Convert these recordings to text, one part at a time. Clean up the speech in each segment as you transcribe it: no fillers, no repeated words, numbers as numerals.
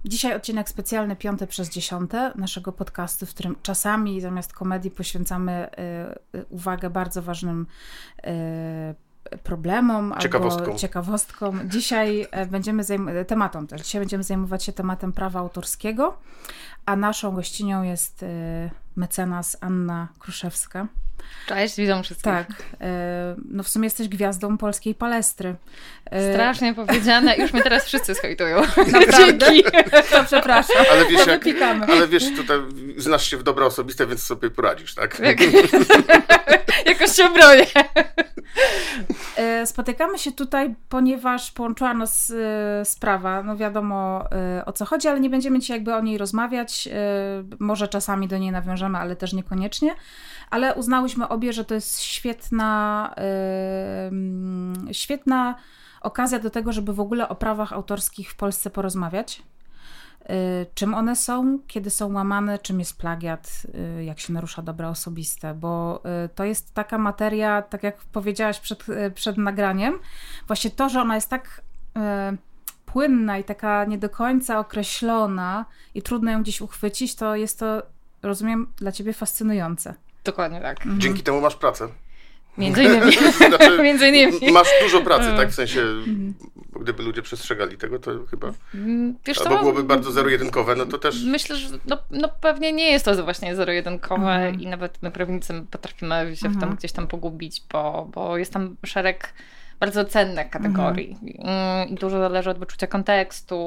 Dzisiaj odcinek specjalny 5/10 naszego podcastu, w którym czasami zamiast komedii poświęcamy uwagę bardzo ważnym problemom albo ciekawostkom. Dzisiaj będziemy zajmować się tematem prawa autorskiego, a naszą gościnią jest mecenas Anna Kruszewska. Cześć, witam wszystkich. Tak, no w sumie jesteś gwiazdą polskiej palestry. Strasznie powiedziane, już mnie teraz wszyscy schejtują. Dzięki. To przepraszam. Ale wiesz, tutaj znasz się w dobra osobiste, więc sobie poradzisz, tak? Jakoś się bronię. Spotykamy się tutaj, ponieważ połączyła nas sprawa, no wiadomo o co chodzi, ale nie będziemy dzisiaj jakby o niej rozmawiać. Może czasami do niej nawiążemy, ale też niekoniecznie. Ale uznałyśmy obie, że to jest świetna okazja do tego, żeby w ogóle o prawach autorskich w Polsce porozmawiać. Czym one są, kiedy są łamane, czym jest plagiat, jak się narusza dobra osobiste, bo to jest taka materia, tak jak powiedziałaś przed nagraniem, właśnie to, że ona jest tak płynna i taka nie do końca określona i trudno ją gdzieś uchwycić, to jest to, rozumiem, dla ciebie fascynujące. Dokładnie tak. Dzięki temu masz pracę. Między innymi. Znaczy, Między innymi. Masz dużo pracy, tak? W sensie, gdyby ludzie przestrzegali tego, to chyba... Wiesz albo byłoby bardzo zero-jedynkowe, no to też... Myślę, że no pewnie nie jest to właśnie zero-jedynkowe i nawet my prawnicy potrafimy się w tym gdzieś tam pogubić, bo jest tam szereg bardzo cennych kategorii. I dużo zależy od wyczucia kontekstu,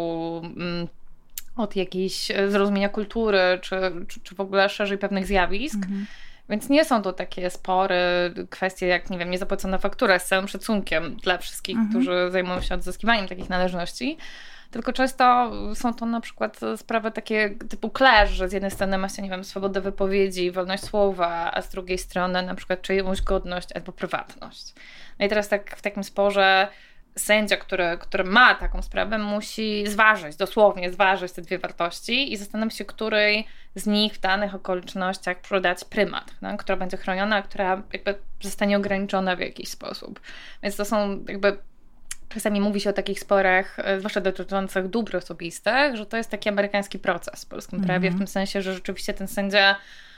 od jakiejś zrozumienia kultury, czy w ogóle szerzej pewnych zjawisk. Więc nie są to takie spory kwestie jak, nie wiem, niezapłacona faktura, z całym szacunkiem dla wszystkich, którzy zajmują się odzyskiwaniem takich należności. Tylko często są to na przykład sprawy takie typu clash, że z jednej strony ma się, nie wiem, swobodę wypowiedzi, wolność słowa, a z drugiej strony na przykład czyjąś godność albo prywatność. No i teraz tak w takim sporze sędzia, który ma taką sprawę, musi dosłownie zważyć te dwie wartości i zastanowić się, której z nich w danych okolicznościach przydać prymat, no? Która będzie chroniona, a która jakby zostanie ograniczona w jakiś sposób. Więc to są jakby, czasami mówi się o takich sporach, zwłaszcza dotyczących dóbr osobistych, że to jest taki amerykański proces w polskim prawie, w tym sensie, że rzeczywiście ten sędzia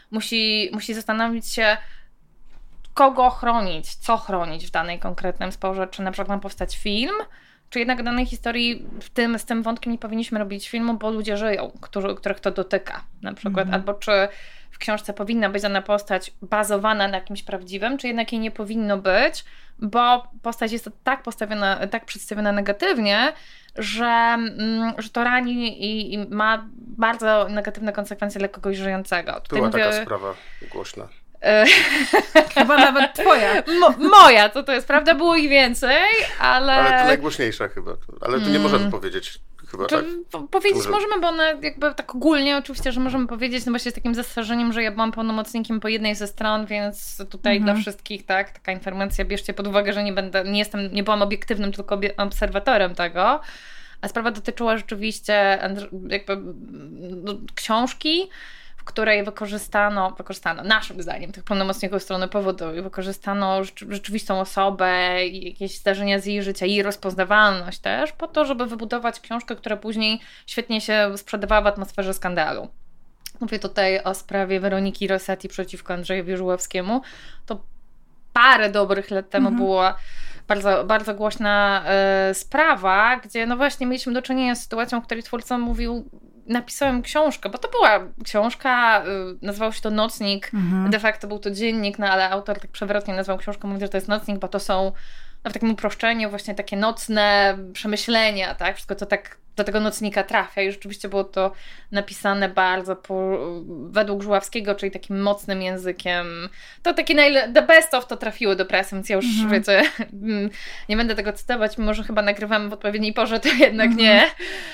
musi zastanowić się, kogo chronić, co chronić w danej konkretnym sporze, czy na przykład ma powstać film, czy jednak danej historii z tym wątkiem nie powinniśmy robić filmu, bo ludzie żyją, których to dotyka na przykład, albo czy w książce powinna być dana postać bazowana na kimś prawdziwym, czy jednak jej nie powinno być, bo postać jest tak przedstawiona negatywnie, że to rani i ma bardzo negatywne konsekwencje dla kogoś żyjącego. Była taka sprawa głośna. Chyba nawet twoja. Moja, to jest prawda, było ich więcej, ale to najgłośniejsza chyba. Ale tu nie możemy powiedzieć chyba, tak? Powiedzieć możemy, bo one jakby tak ogólnie oczywiście, że możemy powiedzieć, no właśnie z takim zastrzeżeniem, że ja byłam pełnomocnikiem po jednej ze stron, więc tutaj dla wszystkich, tak, taka informacja, bierzcie pod uwagę, że nie byłam obiektywnym, tylko obserwatorem tego. A sprawa dotyczyła rzeczywiście jakby książki, w której wykorzystano naszym zdaniem, tych pełnomocników strony powodowej, wykorzystano rzeczywistą osobę, jakieś zdarzenia z jej życia, jej rozpoznawalność też, po to, żeby wybudować książkę, która później świetnie się sprzedawała w atmosferze skandalu. Mówię tutaj o sprawie Weroniki Rossetti przeciwko Andrzejowi Żuławskiemu. To parę dobrych lat temu była bardzo, bardzo głośna sprawa, gdzie no właśnie mieliśmy do czynienia z sytuacją, w której twórca mówił: napisałem książkę, bo to była książka, nazywał się to Nocnik, de facto był to dziennik, no ale autor tak przewrotnie nazwał książkę, mówi, że to jest nocnik, bo to są w takim uproszczeniu właśnie takie nocne przemyślenia, tak, wszystko to tak do tego nocnika trafia i rzeczywiście było to napisane bardzo według Żuławskiego, czyli takim mocnym językiem. To taki the best of to trafiło do prasy, więc ja już wiecie, nie będę tego cytować, mimo że chyba nagrywamy w odpowiedniej porze, to jednak nie.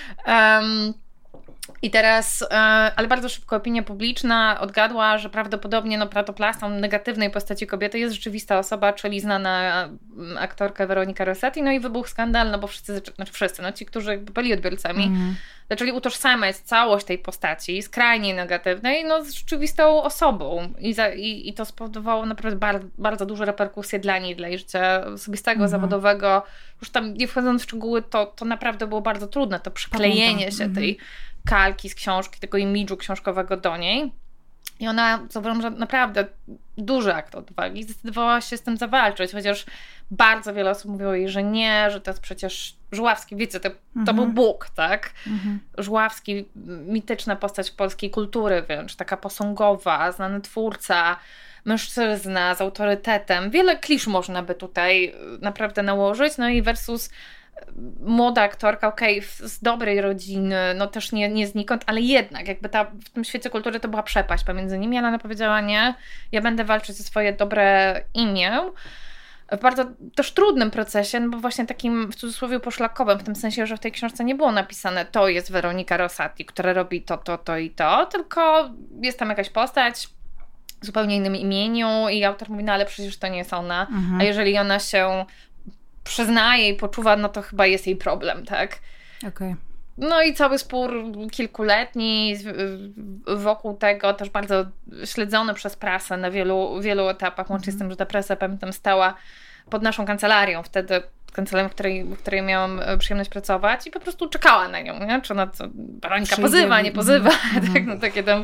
I teraz, ale bardzo szybko opinia publiczna odgadła, że prawdopodobnie pratoplastą negatywnej postaci kobiety jest rzeczywista osoba, czyli znana aktorka Weronika Rossetti, no i wybuchł skandal, no bo ci, którzy byli odbiorcami, zaczęli utożsamiać całość tej postaci, skrajnie negatywnej, no z rzeczywistą osobą. I to spowodowało naprawdę bardzo duże reperkusje dla niej, dla jej życia osobistego, zawodowego. Już tam nie wchodząc w szczegóły, to naprawdę było bardzo trudne, to przyklejenie się tej kalki z książki, tego imidżu książkowego do niej. I ona, co uważam, że naprawdę duży akt odwagi, zdecydowała się z tym zawalczyć, chociaż bardzo wiele osób mówiło jej, że nie, że to jest przecież Żuławski, wiecie, to był Bóg, tak? Żuławski, mityczna postać polskiej kultury wręcz, taka posągowa, znany twórca, mężczyzna z autorytetem. Wiele klisz można by tutaj naprawdę nałożyć, no i versus młoda aktorka, z dobrej rodziny, no też nie znikąd, ale jednak jakby w tym świecie kultury to była przepaść pomiędzy nimi, ale ona powiedziała nie, ja będę walczyć o swoje dobre imię. W bardzo też trudnym procesie, no bo właśnie takim w cudzysłowie poszlakowym, w tym sensie, że w tej książce nie było napisane to jest Weronika Rosati, która robi to i to, tylko jest tam jakaś postać w zupełnie innym imieniu i autor mówi, no ale przecież to nie jest ona, a jeżeli ona się przyznaje i poczuwa, no to chyba jest jej problem, tak? Okej. No i cały spór kilkuletni wokół tego, też bardzo śledzony przez prasę na wielu etapach, łącznie z tym, że ta prasa, pamiętam, stała pod naszą kancelarią wtedy, kancelarią, w której miałam przyjemność pracować i po prostu czekała na nią, nie? Czy ona Weronika pozywa, nie pozywa, tak, no takie tam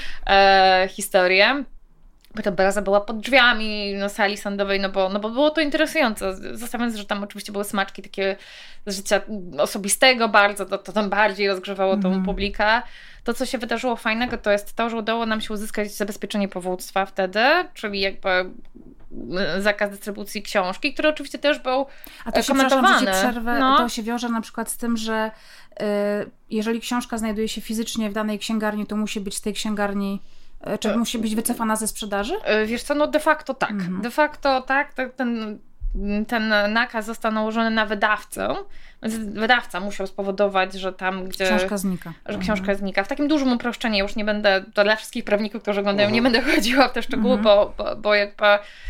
historie. Bo ta obraza była pod drzwiami na sali sądowej, no bo było to interesujące. Zostawiając, że tam oczywiście były smaczki takie z życia osobistego bardzo, to tam bardziej rozgrzewało tą publikę. To, co się wydarzyło fajnego, to jest to, że udało nam się uzyskać zabezpieczenie powództwa wtedy, czyli jakby zakaz dystrybucji książki, który oczywiście też był komentowany. To się wiąże na przykład z tym, że jeżeli książka znajduje się fizycznie w danej księgarni, to musi być z tej księgarni czy musi być wycofana ze sprzedaży? Wiesz co, no de facto tak. De facto tak, ten nakaz został nałożony na wydawcę. Wydawca musiał spowodować, że tam, gdzie... Książka znika. Że książka znika. W takim dużym uproszczeniu, już nie będę, to dla wszystkich prawników, którzy oglądają, nie będę chodziła w te szczegóły, bo jakby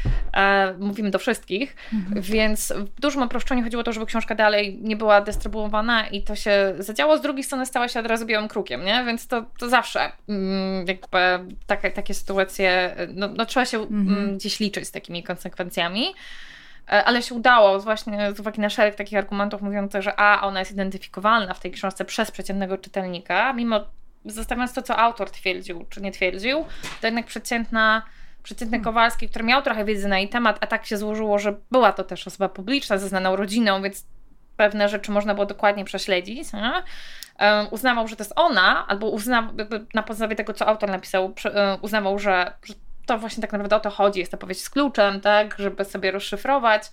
mówimy do wszystkich, więc w dużym uproszczeniu chodziło o to, żeby książka dalej nie była dystrybuowana i to się zadziało. Z drugiej strony stała się od razu białym krukiem, nie? Więc to zawsze jakby takie sytuacje, no trzeba się gdzieś liczyć z takimi konsekwencjami. Ale się udało, właśnie z uwagi na szereg takich argumentów mówiących, że ona jest identyfikowalna w tej książce przez przeciętnego czytelnika, mimo zostawiając to, co autor twierdził, czy nie twierdził, to jednak przeciętny Kowalski, który miał trochę wiedzy na jej temat, a tak się złożyło, że była to też osoba publiczna ze znaną rodziną, więc pewne rzeczy można było dokładnie prześledzić. Nie? Uznawał, że to jest ona, albo na podstawie tego, co autor napisał, uznawał, że to właśnie tak naprawdę o to chodzi, jest to opowieść z kluczem, tak, żeby sobie rozszyfrować.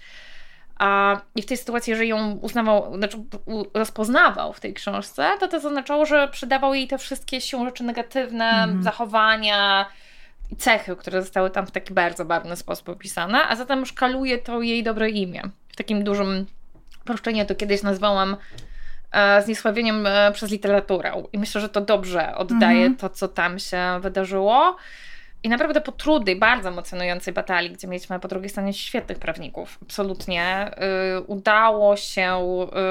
I w tej sytuacji, jeżeli ją rozpoznawał w tej książce, to oznaczało, że przydawał jej te wszystkie siłą rzeczy negatywne, zachowania i cechy, które zostały tam w taki bardzo barwny sposób opisane, a zatem szkaluje to jej dobre imię. W takim dużym uproszczeniu to kiedyś nazwałam zniesławieniem przez literaturę. I myślę, że to dobrze oddaje to, co tam się wydarzyło. I naprawdę po trudnej, bardzo emocjonującej batalii, gdzie mieliśmy po drugiej stronie świetnych prawników, absolutnie, udało się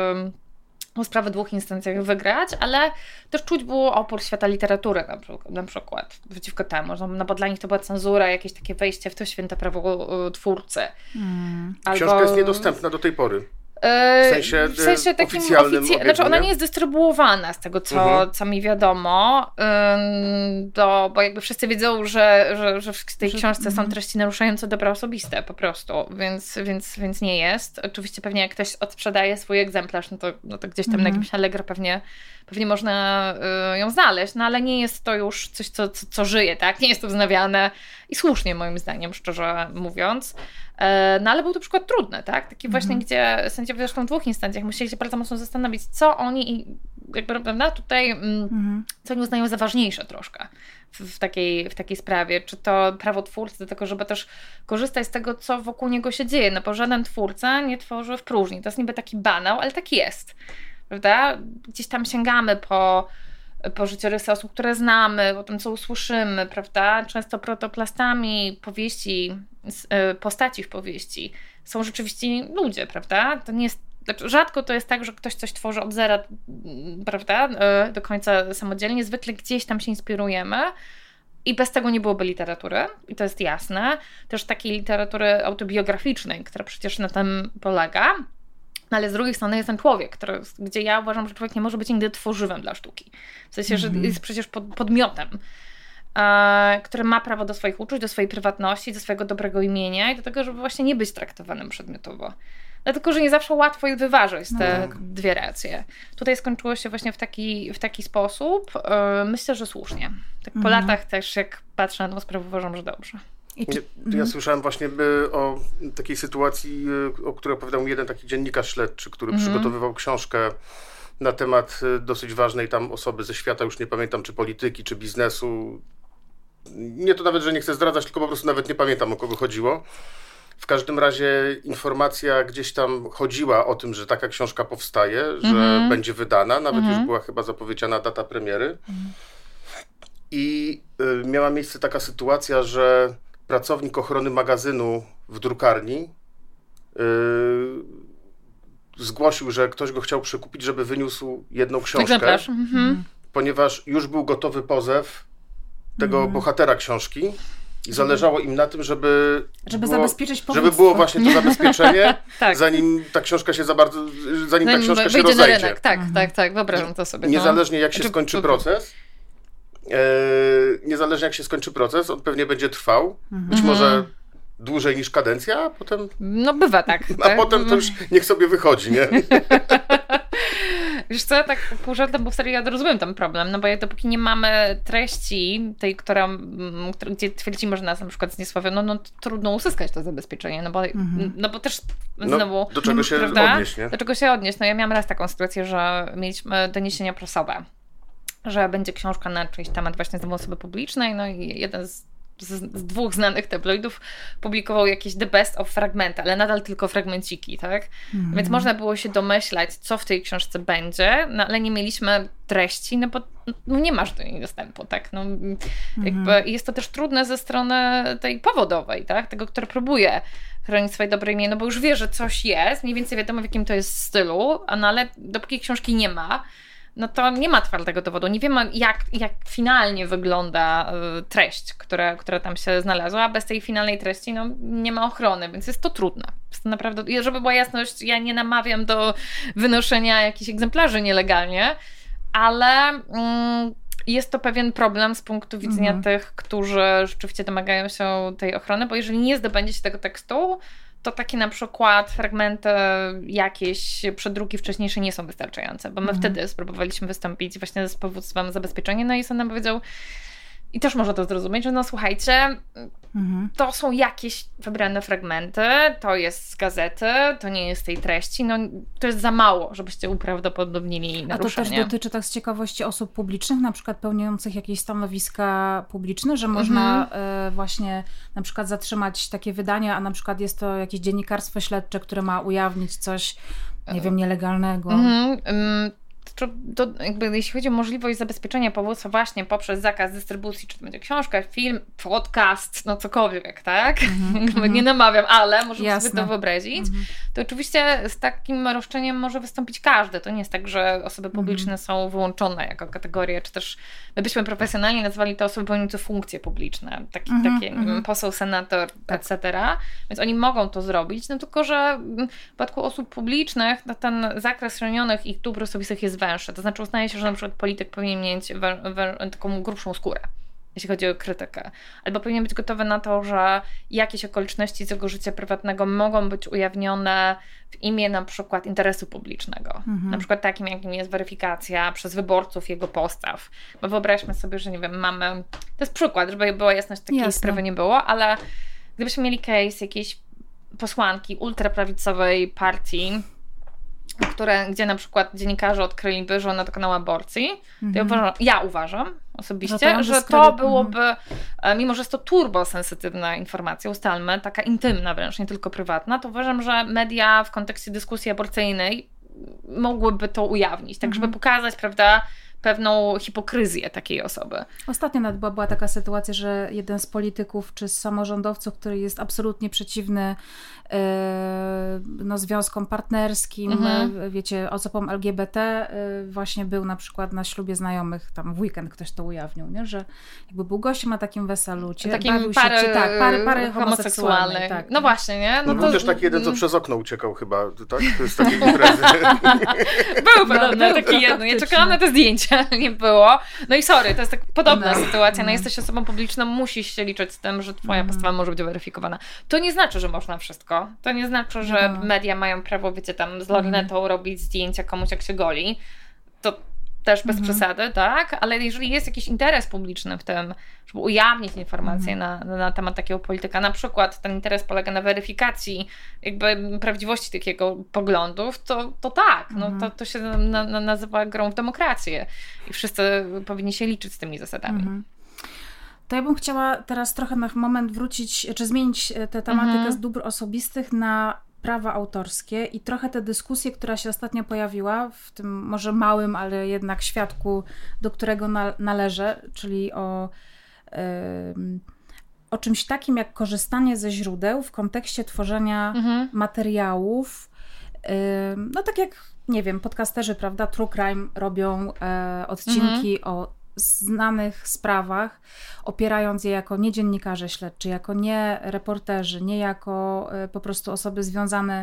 o sprawę 2 instancjach wygrać, ale też czuć było opór świata literatury na przykład przeciwko temu, no bo dla nich to była cenzura, jakieś takie wejście w to święte prawo twórcy. Książka jest niedostępna do tej pory. W sensie takim oficjalnym znaczy ona nie jest dystrybuowana z tego, co mi wiadomo, bo jakby wszyscy wiedzą, że w tej książce są treści naruszające dobra osobiste po prostu, więc nie jest. Oczywiście pewnie jak ktoś odsprzedaje swój egzemplarz, no to gdzieś tam na jakimś Allegro pewnie można ją znaleźć, no ale nie jest to już coś, co żyje, tak? Nie jest to wznawiane i słusznie moim zdaniem, szczerze mówiąc. No ale był to przykład trudny, tak? Taki właśnie, gdzie sędziowie zresztą w 2 instancjach musieli się bardzo mocno zastanowić, co oni jakby, prawda, tutaj, co oni uznają za ważniejsze troszkę w takiej sprawie. Czy to prawo twórcy do tego, żeby też korzystać z tego, co wokół niego się dzieje, no bo żaden twórca nie tworzy w próżni. To jest niby taki banał, ale tak jest, prawda? Gdzieś tam sięgamy po życiorysy osób, które znamy, o tym, co usłyszymy, prawda? Często protoplastami powieści, postaci w powieści są rzeczywiście ludzie, prawda? To nie jest Znaczy, rzadko to jest tak, że ktoś coś tworzy od zera, prawda, do końca samodzielnie. Zwykle gdzieś tam się inspirujemy i bez tego nie byłoby literatury. I to jest jasne. Też takiej literatury autobiograficznej, która przecież na tym polega. No ale z drugiej strony jest ten człowiek, gdzie ja uważam, że człowiek nie może być nigdy tworzywem dla sztuki. W sensie, że jest przecież podmiotem, który ma prawo do swoich uczuć, do swojej prywatności, do swojego dobrego imienia i do tego, żeby właśnie nie być traktowanym przedmiotowo. Dlatego, że nie zawsze łatwo jest wyważyć te dwie racje. Tutaj skończyło się właśnie w taki sposób. Myślę, że słusznie. Tak po latach też, jak patrzę na tą sprawę, uważam, że dobrze. Ja słyszałem właśnie o takiej sytuacji, o której opowiadał mi jeden taki dziennikarz śledczy, który przygotowywał książkę na temat dosyć ważnej tam osoby ze świata, już nie pamiętam, czy polityki, czy biznesu. Nie to nawet, że nie chcę zdradzać, tylko po prostu nawet nie pamiętam, o kogo chodziło. W każdym razie informacja gdzieś tam chodziła o tym, że taka książka powstaje, że będzie wydana, nawet już była chyba zapowiedziana data premiery. I miała miejsce taka sytuacja, że pracownik ochrony magazynu w drukarni zgłosił, że ktoś go chciał przekupić, żeby wyniósł jedną książkę, ponieważ już był gotowy pozew tego bohatera książki i zależało im na tym, żeby zabezpieczyć powództwo. Żeby było właśnie to zabezpieczenie, zanim ta książka się zanim ta książka się rozejdzie. Na rynek. Tak, wyobrażam to sobie. Niezależnie jak się skończy proces, on pewnie będzie trwał, być może dłużej niż kadencja, a potem... No bywa tak. A potem to już niech sobie wychodzi, nie? Wiesz co, tak pół żartem, bo wtedy ja rozumiem ten problem, no bo dopóki nie mamy treści, tej, gdzie twierdzimy, że nas na przykład zniesławiono, no to trudno uzyskać to zabezpieczenie, no bo też znowu... Do czego się odnieść, nie? Do czego się odnieść? No ja miałam raz taką sytuację, że mieliśmy doniesienia prasowe, że będzie książka na czyjś temat właśnie z osoby publicznej, no i jeden z dwóch znanych tabloidów publikował jakieś the best of fragmenty, ale nadal tylko fragmenciki, tak? Więc można było się domyślać, co w tej książce będzie, no ale nie mieliśmy treści, no bo nie masz do niej dostępu, tak? No, jakby jest to też trudne ze strony tej powodowej, tak? Tego, który próbuje chronić swoje dobre imię, no bo już wie, że coś jest, mniej więcej wiadomo, w jakim to jest stylu, no ale dopóki książki nie ma, no to nie ma twardego dowodu. Nie wiemy, jak finalnie wygląda treść, która tam się znalazła, a bez tej finalnej treści no, nie ma ochrony, więc jest to trudne. Jest to naprawdę, żeby była jasność, ja nie namawiam do wynoszenia jakichś egzemplarzy nielegalnie, ale jest to pewien problem z punktu widzenia tych, którzy rzeczywiście domagają się tej ochrony, bo jeżeli nie zdobędzie się tego tekstu, to takie na przykład fragmenty jakieś przedruki wcześniejsze nie są wystarczające, bo my wtedy spróbowaliśmy wystąpić właśnie z powództwem zabezpieczenia, no i sąd nam powiedział, i też można to zrozumieć, że no słuchajcie, to są jakieś wybrane fragmenty, to jest z gazety, to nie jest tej treści, no to jest za mało, żebyście uprawdopodobnili naruszenie. A to też dotyczy tak z ciekawości osób publicznych, na przykład pełniących jakieś stanowiska publiczne, że można właśnie na przykład zatrzymać takie wydania, a na przykład jest to jakieś dziennikarstwo śledcze, które ma ujawnić coś, nie wiem, nielegalnego. To jakby, jeśli chodzi o możliwość zabezpieczenia powództwa właśnie poprzez zakaz dystrybucji, czy to będzie książka, film, podcast, no cokolwiek, tak? Nie namawiam, ale możemy sobie to wyobrazić. To oczywiście z takim roszczeniem może wystąpić każdy. To nie jest tak, że osoby publiczne są wyłączone jako kategoria, czy też my byśmy profesjonalnie nazwali to osoby pełniące funkcje publiczne, takie poseł, senator, etc. Więc oni mogą to zrobić, no tylko, że w przypadku osób publicznych no ten zakres chronionych ich dóbr osobistych jest węższy. To znaczy uznaje się, że na przykład polityk powinien mieć taką grubszą skórę, jeśli chodzi o krytykę. Albo powinien być gotowy na to, że jakieś okoliczności z jego życia prywatnego mogą być ujawnione w imię na przykład interesu publicznego. Na przykład takim, jakim jest weryfikacja przez wyborców jego postaw. Bo wyobraźmy sobie, że nie wiem, mamy... To jest przykład, żeby była jasność, takiej sprawy nie było, ale gdybyśmy mieli case jakiejś posłanki ultraprawicowej partii, gdzie na przykład dziennikarze odkryliby, że ona dokonała aborcji, to ja uważam osobiście, że to byłoby, mimo że jest to turbosensytywna informacja, ustalmy, taka intymna wręcz, nie tylko prywatna, to uważam, że media w kontekście dyskusji aborcyjnej mogłyby to ujawnić, tak żeby pokazać, prawda, pewną hipokryzję takiej osoby. Ostatnio nawet była taka sytuacja, że jeden z polityków czy z samorządowców, który jest absolutnie przeciwny związkom partnerskim, wiecie, osobom LGBT, właśnie był na przykład na ślubie znajomych, tam w weekend ktoś to ujawnił, nie? Że jakby był gościem na takim weselu, bawił się, pary homoseksualnej. Tak. No właśnie, nie? No był też taki jeden, co przez okno uciekał chyba, tak? Z takiej imprezy. Był podobno taki jeden. Ja czekałam na te zdjęcia, nie było. No i sorry, to jest tak podobna sytuacja. No jesteś osobą publiczną, musisz się liczyć z tym, że twoja postawa może być weryfikowana. To nie znaczy, że można wszystko. To nie znaczy, że media mają prawo, wiecie, tam z lornetą robić zdjęcia komuś, jak się goli. To też bez przesady, tak? Ale jeżeli jest jakiś interes publiczny w tym, żeby ujawnić informacje na temat takiego polityka, na przykład ten interes polega na weryfikacji jakby prawdziwości takiego poglądów, to tak, no to się nazywa grą w demokrację i wszyscy powinni się liczyć z tymi zasadami. To ja bym chciała teraz trochę na moment wrócić, czy zmienić tę tematykę z dóbr osobistych na prawa autorskie i trochę tę dyskusję, która się ostatnio pojawiła w tym może małym, ale jednak świadku, do którego należę, czyli o czymś takim jak korzystanie ze źródeł w kontekście tworzenia materiałów. No tak jak, nie wiem, podcasterzy, prawda, True Crime robią odcinki o znanych sprawach, opierając je jako nie dziennikarze śledczy, jako nie reporterzy, nie jako po prostu osoby związane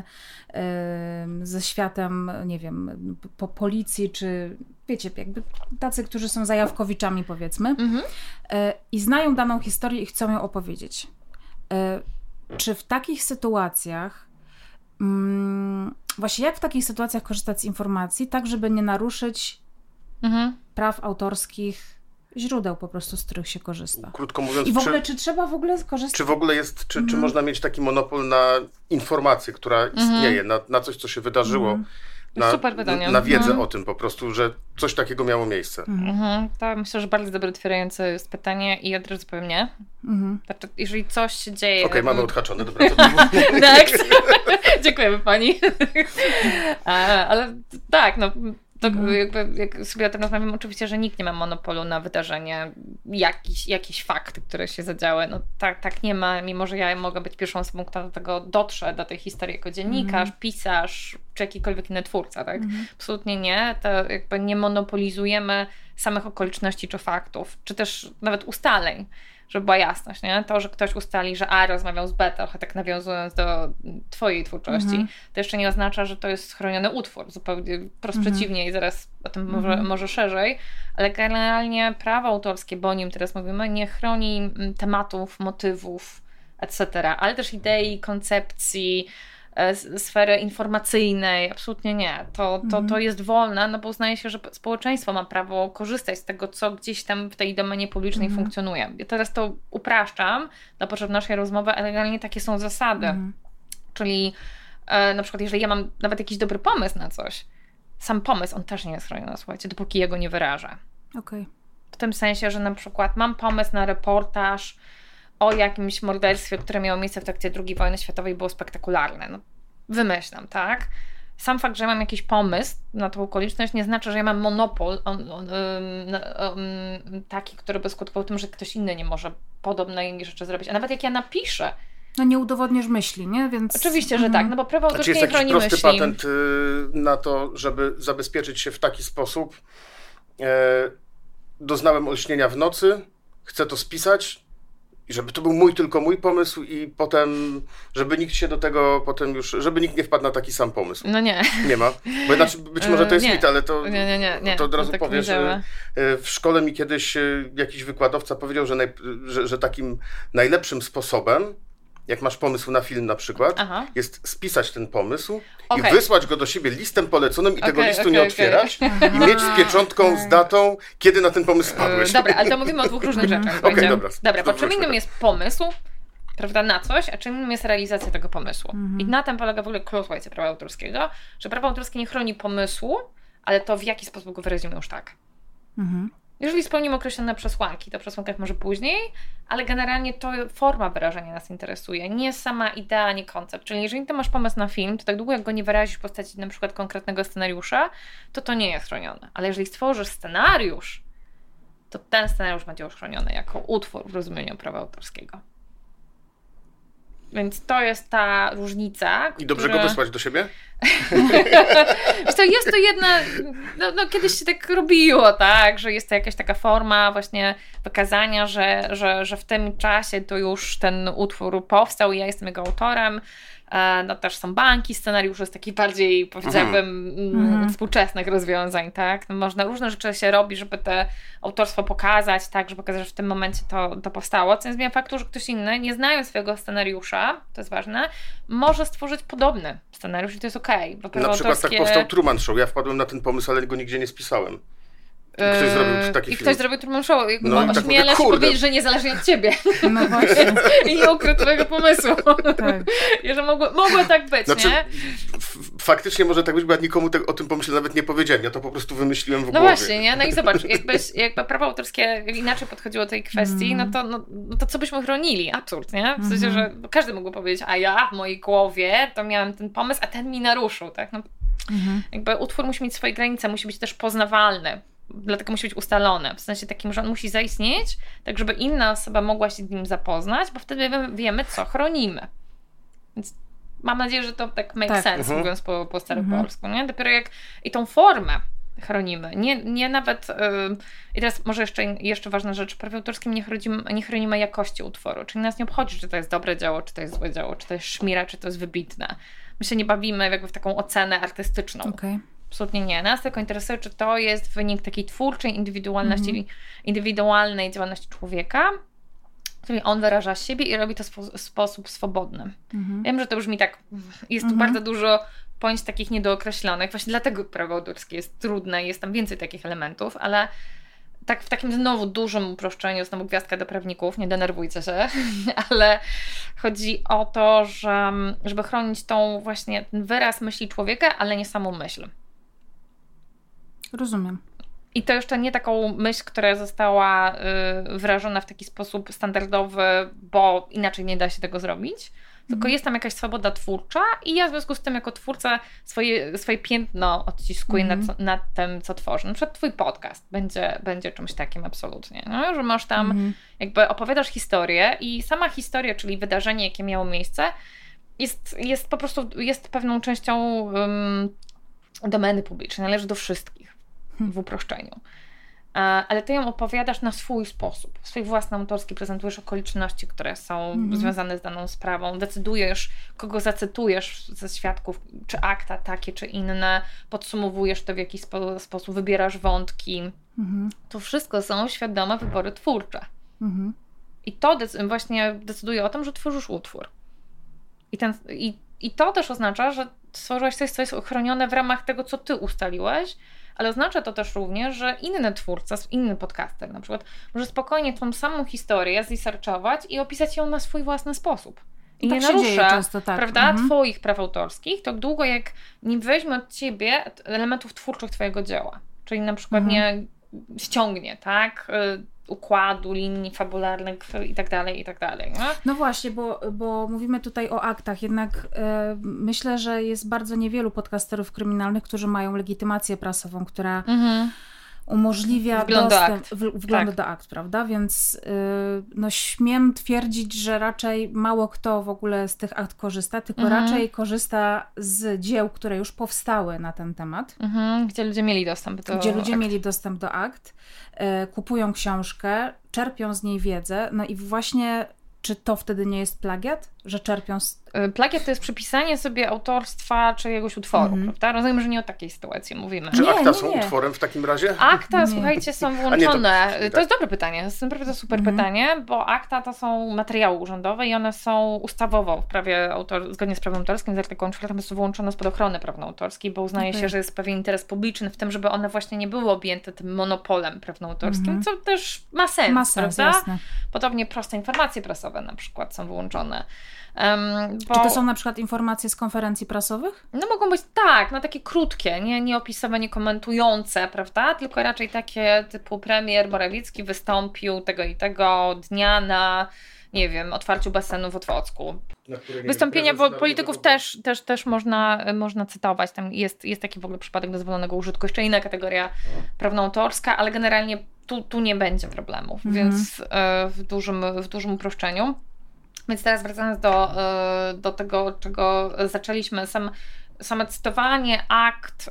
ze światem, nie wiem, po policji, czy wiecie, jakby tacy, którzy są zajawkowiczami, powiedzmy, i znają daną historię i chcą ją opowiedzieć. Czy w takich sytuacjach właśnie jak w takich sytuacjach korzystać z informacji, tak żeby nie naruszyć praw autorskich źródeł po prostu, z których się korzysta. Krótko mówiąc, i w ogóle, czy trzeba w ogóle skorzystać? Czy w ogóle jest, czy można mieć taki monopol na informację, która istnieje, na coś, co się wydarzyło, Super pytanie. Na wiedzę o tym po prostu, że coś takiego miało miejsce. To myślę, że bardzo dobre otwierające jest pytanie i od razu powiem nie. Znaczy, jeżeli coś się dzieje... Okej, mamy odhaczone, dobra. Next. Dziękujemy pani. Ale tak, no... To jakby, jak sobie o tym rozmawiam, oczywiście, że nikt nie ma monopolu na wydarzenie, jakiś fakt, które się zadziały. No tak nie ma, mimo że ja mogę być pierwszą osobą, która do tego dotrze, do tej historii jako dziennikarz, pisarz, czy jakikolwiek inny twórca, tak? Absolutnie nie. To jakby nie monopolizujemy samych okoliczności czy faktów, czy też nawet ustaleń. Żeby była jasność, nie? To, że ktoś ustali, że A rozmawiał z B, trochę tak nawiązując do twojej twórczości, to jeszcze nie oznacza, że to jest chroniony utwór. Zupełnie wprost przeciwnie i zaraz o tym może szerzej, ale generalnie prawo autorskie, bo o nim teraz mówimy, nie chroni tematów, motywów, etc., ale też idei, koncepcji, sfery informacyjnej, absolutnie nie. To jest wolne, no bo uznaje się, że społeczeństwo ma prawo korzystać z tego, co gdzieś tam w tej domenie publicznej funkcjonuje. Ja teraz to upraszczam na potrzeby naszej rozmowy, ale generalnie takie są zasady. Czyli na przykład, jeżeli ja mam nawet jakiś dobry pomysł na coś, sam pomysł, on też nie jest chroniony, słuchajcie, dopóki jego nie wyrażę. W tym sensie, że na przykład mam pomysł na reportaż o jakimś morderstwie, które miało miejsce w trakcie II wojny światowej, było spektakularne. No, wymyślam, tak? Sam fakt, że ja mam jakiś pomysł na tą okoliczność, nie znaczy, że ja mam monopol taki, który by skutkował tym, że ktoś inny nie może podobnej rzeczy zrobić. A nawet jak ja napiszę, no nie udowodnisz myśli, nie? Więc... Oczywiście, że tak, no bo prawo autorskie nie chroni myśli. Czy jest jakiś prosty patent na to, żeby zabezpieczyć się w taki sposób? Doznałem olśnienia w nocy, chcę to spisać, i żeby to był tylko mój pomysł i potem, żeby nikt się do tego potem już, żeby nikt nie wpadł na taki sam pomysł. No nie. Nie ma. Bo inaczej być może to jest mit, ale to, nie. To od razu tak powiem, że w szkole mi kiedyś jakiś wykładowca powiedział, że takim najlepszym sposobem, jak masz pomysł na film na przykład, jest spisać ten pomysł i wysłać go do siebie listem poleconym i tego listu nie otwierać i mieć z pieczątką, z datą, kiedy na ten pomysł wpadłeś. Dobra, ale to mówimy o dwóch różnych rzeczach. Dobra, bo czym innym jest pomysł, prawda, na coś, a czym innym jest realizacja tego pomysłu. I na tym polega w ogóle klucz prawa autorskiego, że prawo autorskie nie chroni pomysłu, ale to w jaki sposób go wyrazimy już tak. Jeżeli spełnimy określone przesłanki, to o przesłankach może później, ale generalnie to forma wyrażenia nas interesuje, nie sama idea, nie koncept. Czyli jeżeli ty masz pomysł na film, to tak długo jak go nie wyrazisz w postaci na przykład konkretnego scenariusza, to nie jest chronione. Ale jeżeli stworzysz scenariusz, to ten scenariusz będzie już chroniony jako utwór w rozumieniu prawa autorskiego. Więc to jest ta różnica. I dobrze go wysłać do siebie? Jest to jedna, kiedyś się tak robiło, tak, że jest to jakaś taka forma właśnie wykazania, że w tym czasie to już ten utwór powstał i ja jestem jego autorem. No też są banki scenariuszy z takich bardziej, powiedziałabym, współczesnych rozwiązań, tak? No, można różne rzeczy się robi, żeby te autorstwo pokazać, tak, żeby pokazać, że w tym momencie to powstało, co nie zmienia faktu, że ktoś inny, nie znając swojego scenariusza, to jest ważne, może stworzyć podobny scenariusz i to jest okej. Na przykład tak powstał Truman Show, ja wpadłem na ten pomysł, ale go nigdzie nie spisałem. Ktoś zrobił taki film. Ktoś zrobił Truman Show. Ośmielę się powiedzieć, że niezależnie od ciebie. No właśnie. I nie ukrył twojego pomysłu. Tak. Że mogło tak być, znaczy, nie? Faktycznie może tak być, bo ja nikomu o tym pomyśle nawet nie powiedziałem. Ja to po prostu wymyśliłem w głowie. No właśnie, nie? No i zobacz, jakby prawo autorskie inaczej podchodziło do tej kwestii, no to co byśmy chronili? Absurd, nie? W sensie, że każdy mógłby powiedzieć, a ja w mojej głowie to miałem ten pomysł, a ten mi naruszył, tak? No, jakby utwór musi mieć swoje granice, musi być też poznawalny. Dlatego musi być ustalone. W sensie takim, że on musi zaistnieć, tak żeby inna osoba mogła się z nim zapoznać, bo wtedy wiemy, co chronimy. Więc mam nadzieję, że to tak make sense, mówiąc po staropolsku, nie? Dopiero jak i tą formę chronimy. Nie nawet... I teraz może jeszcze ważna rzecz. W prawie autorskim nie chronimy jakości utworu. Czyli nas nie obchodzi, czy to jest dobre dzieło, czy to jest złe dzieło, czy to jest szmira, czy to jest wybitne. My się nie bawimy jakby w taką ocenę artystyczną. Okay. Absolutnie nie. Nas tylko interesuje, czy to jest wynik takiej twórczej indywidualnej działalności człowieka, czyli on wyraża siebie i robi to w sposób swobodny. Wiem, że to brzmi tak, jest tu bardzo dużo pojęć takich niedookreślonych, właśnie dlatego prawo autorskie jest trudne i jest tam więcej takich elementów, ale tak w takim znowu dużym uproszczeniu, znowu gwiazdka do prawników, nie denerwujcie się, ale chodzi o to, żeby chronić tą właśnie ten wyraz myśli człowieka, ale nie samą myśl. Rozumiem. I to jeszcze nie taką myśl, która została wyrażona w taki sposób standardowy, bo inaczej nie da się tego zrobić, tylko jest tam jakaś swoboda twórcza i ja w związku z tym jako twórca swoje piętno odciskuję nad tym, co tworzę. Na przykład twój podcast będzie czymś takim absolutnie. No, że masz tam, jakby opowiadasz historię i sama historia, czyli wydarzenie, jakie miało miejsce, jest po prostu pewną częścią domeny publicznej, należy do wszystkich w uproszczeniu. Ale ty ją opowiadasz na swój sposób, swój własny autorski, prezentujesz okoliczności, które są związane z daną sprawą, decydujesz, kogo zacytujesz ze świadków, czy akta takie, czy inne, podsumowujesz to w jakiś sposób, wybierasz wątki. To wszystko są świadome wybory twórcze. I to właśnie decyduje o tym, że tworzysz utwór. I to też oznacza, że stworzyłeś coś, co jest ochronione w ramach tego, co ty ustaliłeś, ale oznacza to też również, że inny twórca, inny podcaster na przykład, może spokojnie tą samą historię zresearchować i opisać ją na swój własny sposób. I tak nie narusza, często, tak. prawda, twoich praw autorskich, tak długo jak nie weźmie od ciebie elementów twórczych twojego dzieła. Czyli na przykład nie ściągnie, tak, układu, linii fabularnych i tak dalej, i tak dalej. No, no właśnie, bo mówimy tutaj o aktach, jednak myślę, że jest bardzo niewielu podcasterów kryminalnych, którzy mają legitymację prasową, która umożliwia wgląd do akt, prawda? Więc no, śmiem twierdzić, że raczej mało kto w ogóle z tych akt korzysta, tylko raczej korzysta z dzieł, które już powstały na ten temat. Gdzie ludzie mieli dostęp do mieli dostęp do akt, kupują książkę, czerpią z niej wiedzę, no i właśnie czy to wtedy nie jest plagiat? Że czerpią Plagiat to jest przypisanie sobie autorstwa czyjegoś utworu, prawda? Rozumiem, że nie o takiej sytuacji mówimy. Czy akta są utworem w takim razie? Akta, słuchajcie, są włączone. To jest dobre pytanie, to jest naprawdę super pytanie, bo akta to są materiały urzędowe i one są ustawowo w prawie zgodnie z prawem autorskim, z artykułem 4 są wyłączone spod ochrony prawno-autorskiej, bo uznaje się, że jest pewien interes publiczny w tym, żeby one właśnie nie były objęte tym monopolem prawno-autorskim, co też ma sens, prawda? Jasne. Podobnie proste informacje prasowe na przykład są wyłączone. Czy to są na przykład informacje z konferencji prasowych? No mogą być takie krótkie, nie opisowe, nie komentujące, prawda? Tylko raczej takie typu premier Morawiecki wystąpił tego i tego dnia na, nie wiem, otwarciu basenu w Otwocku. Wystąpienia polityków też można cytować. Tam jest taki w ogóle przypadek dozwolonego użytku, jeszcze inna kategoria prawnoautorska, ale generalnie tu nie będzie problemów, więc w dużym uproszczeniu. Więc teraz wracając do tego, czego zaczęliśmy, same cytowanie akt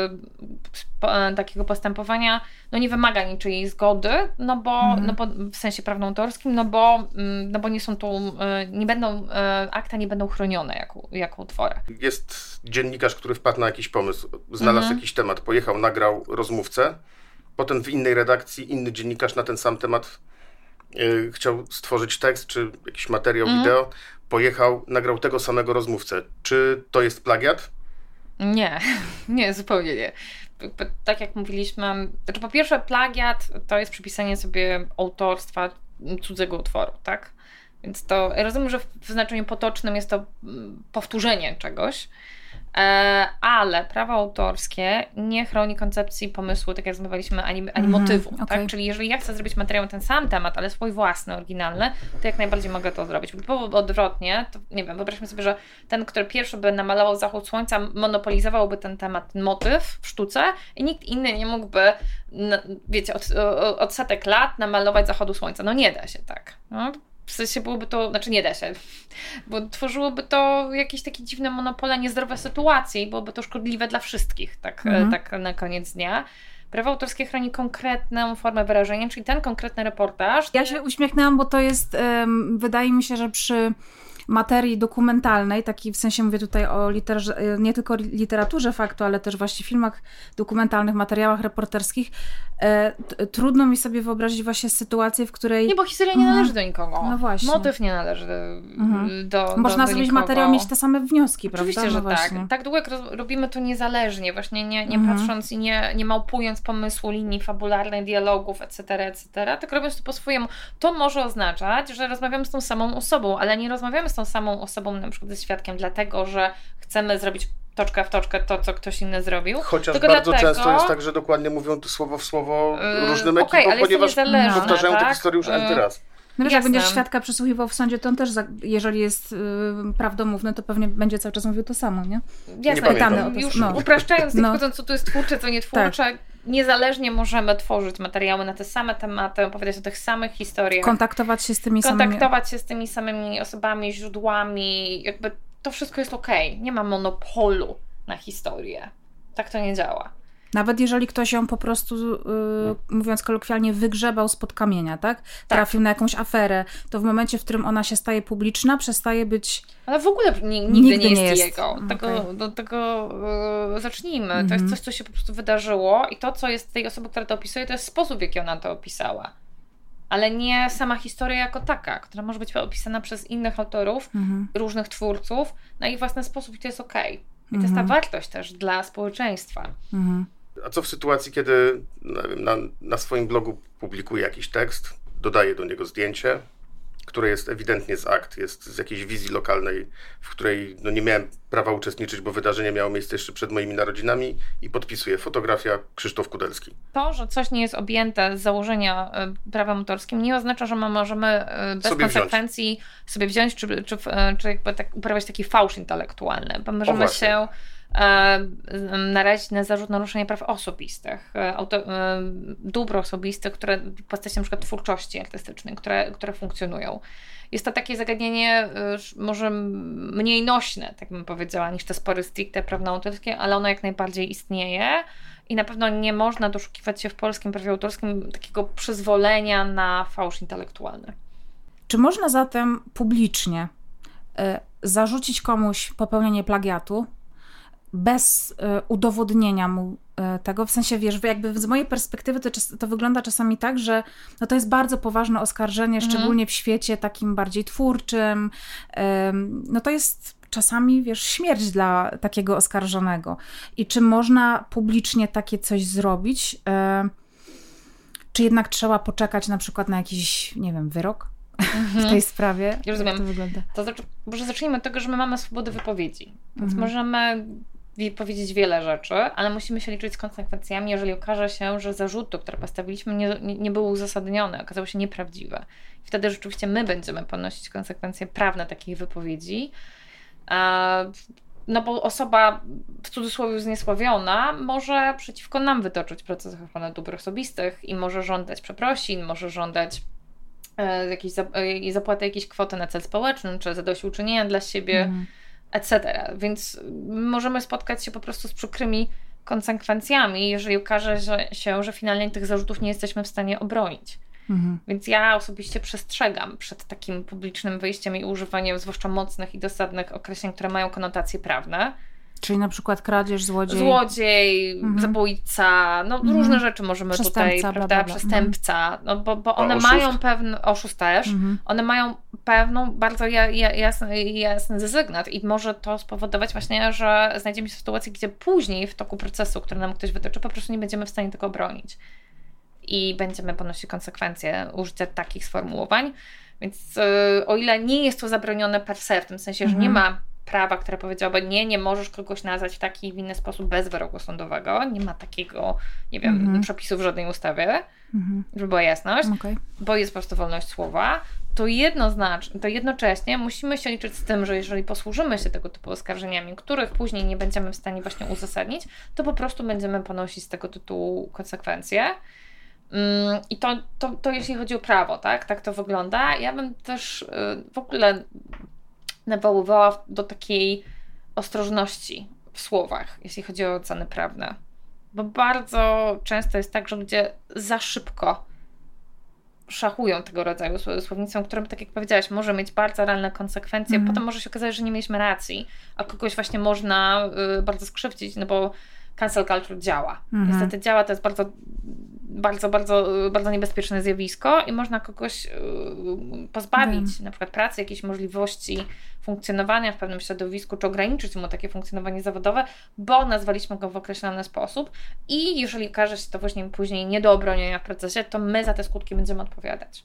takiego postępowania nie wymaga niczyjej zgody, no bo w sensie prawnoautorskim, no bo nie są tu, akta nie będą chronione jako utwory. Jest dziennikarz, który wpadł na jakiś pomysł, znalazł jakiś temat, pojechał, nagrał rozmówcę, potem w innej redakcji inny dziennikarz na ten sam temat chciał stworzyć tekst czy jakiś materiał wideo, pojechał, nagrał tego samego rozmówcę. Czy to jest plagiat? Nie, zupełnie nie. Tak jak mówiliśmy, po pierwsze plagiat to jest przypisanie sobie autorstwa cudzego utworu, tak? Więc to, ja rozumiem, że w znaczeniu potocznym jest to powtórzenie czegoś, ale prawo autorskie nie chroni koncepcji pomysłu, tak jak rozmawialiśmy, ani motywu. Tak? Czyli jeżeli ja chcę zrobić materiał na ten sam temat, ale swój własny, oryginalny, to jak najbardziej mogę to zrobić. Bo odwrotnie, to nie wiem, wyobraźmy sobie, że ten, który pierwszy by namalował zachód słońca, monopolizowałby ten temat, ten motyw w sztuce i nikt inny nie mógłby, wiecie, od setek lat namalować zachodu słońca. No nie da się tak. No. W sensie byłoby to, nie da się, bo tworzyłoby to jakieś takie dziwne monopole, niezdrowe sytuacje i byłoby to szkodliwe dla wszystkich, tak na koniec dnia. Prawo autorskie chroni konkretną formę wyrażenia, czyli ten konkretny reportaż. Ja się uśmiechnęłam, bo to jest, wydaje mi się, że przy materii dokumentalnej, taki w sensie mówię tutaj o nie tylko literaturze faktu, ale też właśnie filmach dokumentalnych, materiałach reporterskich, trudno mi sobie wyobrazić właśnie sytuację, w której... Nie, bo historia nie należy do nikogo. No właśnie. Motyw nie należy do Można zrobić materiał, mieć te same wnioski, prawda? Oczywiście, że tak. Tak długo jak robimy to niezależnie, właśnie nie patrząc i nie małpując pomysłu, linii fabularnej, dialogów, etc., tylko robiąc to po swojemu. To może oznaczać, że rozmawiamy z tą samą osobą, ale nie rozmawiamy z tą samą osobą, na przykład ze świadkiem, dlatego, że chcemy zrobić toczka w toczkę to, co ktoś inny zrobił. Chociaż tylko bardzo często jest tak, że dokładnie mówią to słowo w słowo różnym ekipom, ponieważ powtarzają tę historię już enty raz. No wiesz, jak będziesz świadka przesłuchiwał w sądzie, to on też, jeżeli jest prawdomówny, to pewnie będzie cały czas mówił to samo, nie? Jasne, już upraszczając, nie wchodząc, co tu jest twórcze, co nie twórcze, niezależnie możemy tworzyć materiały na te same tematy, opowiadać o tych samych historiach. Kontaktować się z tymi samymi osobami, źródłami, jakby to wszystko jest okej. Nie ma monopolu na historię. Tak to nie działa. Nawet jeżeli ktoś ją po prostu, mówiąc kolokwialnie, wygrzebał spod kamienia, tak? Trafił na jakąś aferę, to w momencie, w którym ona się staje publiczna, przestaje być... Ale w ogóle nigdy nie jest jego. Do tego zacznijmy. To jest coś, co się po prostu wydarzyło i to, co jest tej osoby, która to opisuje, to jest sposób, w jaki ona to opisała. Ale nie sama historia jako taka, która może być opisana przez innych autorów, różnych twórców, na ich własny sposób i to jest okej. I to jest ta wartość też dla społeczeństwa. A co w sytuacji, kiedy na swoim blogu publikuje jakiś tekst, dodaje do niego zdjęcie, które jest ewidentnie z akt, jest z jakiejś wizji lokalnej, w której nie miałem prawa uczestniczyć, bo wydarzenie miało miejsce jeszcze przed moimi narodzinami i podpisuje fotografia Krzysztof Kudelski. To, że coś nie jest objęte z założenia prawem autorskim, nie oznacza, że my możemy bez konsekwencji sobie wziąć, czy jakby uprawiać taki fałsz intelektualny, bo możemy się narazić na zarzut naruszenia praw osobistych, dóbr osobistych, które w postaci na przykład twórczości artystycznej, które funkcjonują. Jest to takie zagadnienie może mniej nośne, tak bym powiedziała, niż te spory stricte prawnoautorskie, ale ono jak najbardziej istnieje i na pewno nie można doszukiwać się w polskim prawie autorskim takiego przyzwolenia na fałsz intelektualny. Czy można zatem publicznie zarzucić komuś popełnienie plagiatu bez udowodnienia mu tego, w sensie, wiesz, jakby z mojej perspektywy to wygląda czasami tak, że to jest bardzo poważne oskarżenie, szczególnie w świecie takim bardziej twórczym, to jest czasami, wiesz, śmierć dla takiego oskarżonego. I czy można publicznie takie coś zrobić, czy jednak trzeba poczekać na przykład na jakiś, nie wiem, wyrok? w tej sprawie. Rozumiem. Jak to wygląda? To znaczy, może zacznijmy od tego, że my mamy swobodę wypowiedzi. Więc możemy powiedzieć wiele rzeczy, ale musimy się liczyć z konsekwencjami, jeżeli okaże się, że zarzuty, które postawiliśmy, nie były uzasadnione, okazały się nieprawdziwe. I wtedy rzeczywiście my będziemy ponosić konsekwencje prawne takich wypowiedzi. No bo osoba w cudzysłowie zniesławiona może przeciwko nam wytoczyć proces ochrony dóbr osobistych i może żądać przeprosin, może żądać zapłaty jakiejś kwoty na cel społeczny, czy zadośćuczynienia dla siebie, etc. Więc możemy spotkać się po prostu z przykrymi konsekwencjami, jeżeli okaże się, że finalnie tych zarzutów nie jesteśmy w stanie obronić. Więc ja osobiście przestrzegam przed takim publicznym wyjściem i używaniem zwłaszcza mocnych i dosadnych określeń, które mają konotacje prawne. Czyli na przykład kradzież, złodziej, zabójca, no różne rzeczy możemy tutaj, prawda, przestępca, no bo one mają pewien, oszust też, one mają pewną bardzo jasny desygnat i może to spowodować właśnie, że znajdziemy się w sytuacji, gdzie później w toku procesu, który nam ktoś wytoczy, po prostu nie będziemy w stanie tego bronić. I będziemy ponosić konsekwencje użycia takich sformułowań. Więc o ile nie jest to zabronione per se, w tym sensie, że nie ma prawa, które powiedziałoby nie możesz kogoś nazwać w taki w inny sposób bez wyroku sądowego, nie ma takiego, nie wiem, przepisu w żadnej ustawie, żeby była jasność, bo jest po prostu wolność słowa, to jednocześnie musimy się liczyć z tym, że jeżeli posłużymy się tego typu oskarżeniami, których później nie będziemy w stanie właśnie uzasadnić, to po prostu będziemy ponosić z tego tytułu konsekwencje. I to jeśli chodzi o prawo, tak to wygląda. Ja bym też w ogóle nawoływała do takiej ostrożności w słowach, jeśli chodzi o oceny prawne. Bo bardzo często jest tak, że ludzie za szybko szachują tego rodzaju słownictwem, którym, tak jak powiedziałaś, może mieć bardzo realne konsekwencje. Potem może się okazać, że nie mieliśmy racji, a kogoś właśnie można bardzo skrzywdzić, no bo cancel culture działa. Niestety działa, to jest bardzo niebezpieczne zjawisko i można kogoś pozbawić na przykład pracy, jakiejś możliwości funkcjonowania w pewnym środowisku, czy ograniczyć mu takie funkcjonowanie zawodowe, bo nazwaliśmy go w określony sposób i jeżeli okaże się to właśnie później nie do obronienia w procesie, to my za te skutki będziemy odpowiadać.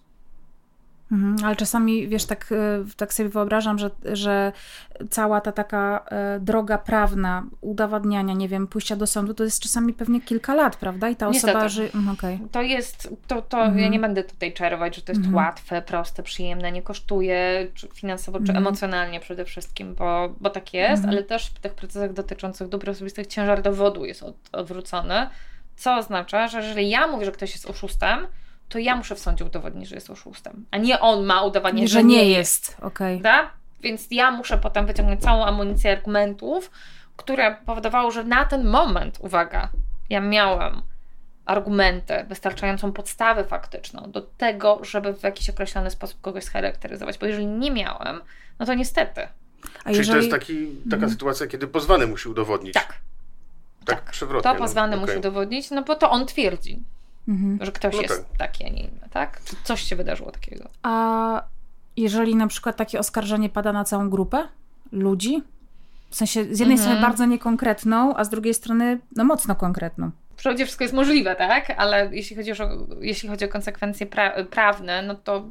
Ale czasami, wiesz, tak sobie wyobrażam, że cała ta taka droga prawna, udowadniania, nie wiem, pójścia do sądu, to jest czasami pewnie kilka lat, prawda? I ta osoba To jest, ja nie będę tutaj czarować, że to jest łatwe, proste, przyjemne, nie kosztuje, czy finansowo, czy emocjonalnie przede wszystkim, bo tak jest, ale też w tych procesach dotyczących dóbr osobistych ciężar dowodu jest odwrócony, co oznacza, że jeżeli ja mówię, że ktoś jest oszustem, to ja muszę w sądzie udowodnić, że jest oszustem, a nie on ma udowodnić, że nie jest. Da? Więc ja muszę potem wyciągnąć całą amunicję argumentów, które powodowało, że na ten moment, uwaga, ja miałam argumenty, wystarczającą podstawę faktyczną do tego, żeby w jakiś określony sposób kogoś scharakteryzować, bo jeżeli nie miałem, no to niestety. Czyli to jest taka sytuacja, kiedy pozwany musi udowodnić. Tak przewrotnie. To pozwany musi udowodnić, no bo to on twierdzi. Że ktoś jest taki, a nie inny, tak? Czy coś się wydarzyło takiego. A jeżeli na przykład takie oskarżenie pada na całą grupę ludzi, w sensie z jednej strony bardzo niekonkretną, a z drugiej strony no mocno konkretną. Wprawdzie wszystko jest możliwe, tak? Ale jeśli chodzi o konsekwencje prawne, no to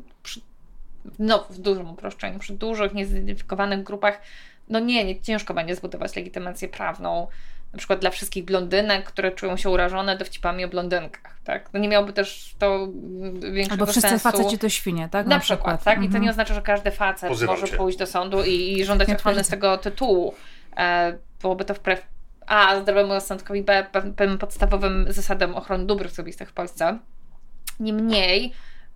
w dużym uproszczeniu, przy dużych, niezidentyfikowanych grupach, ciężko będzie zbudować legitymację prawną, na przykład dla wszystkich blondynek, które czują się urażone dowcipami o blondynkach, tak? No nie miałoby też to większego sensu. Albo wszyscy faceci to świnie, tak? Na przykład, tak? I to nie oznacza, że każdy facet może pójść do sądu i żądać ochrony z tego tytułu. Byłoby to wbrew zdrowemu rozsądkowi, pewnym podstawowym zasadom ochrony dóbr osobistych w Polsce. Niemniej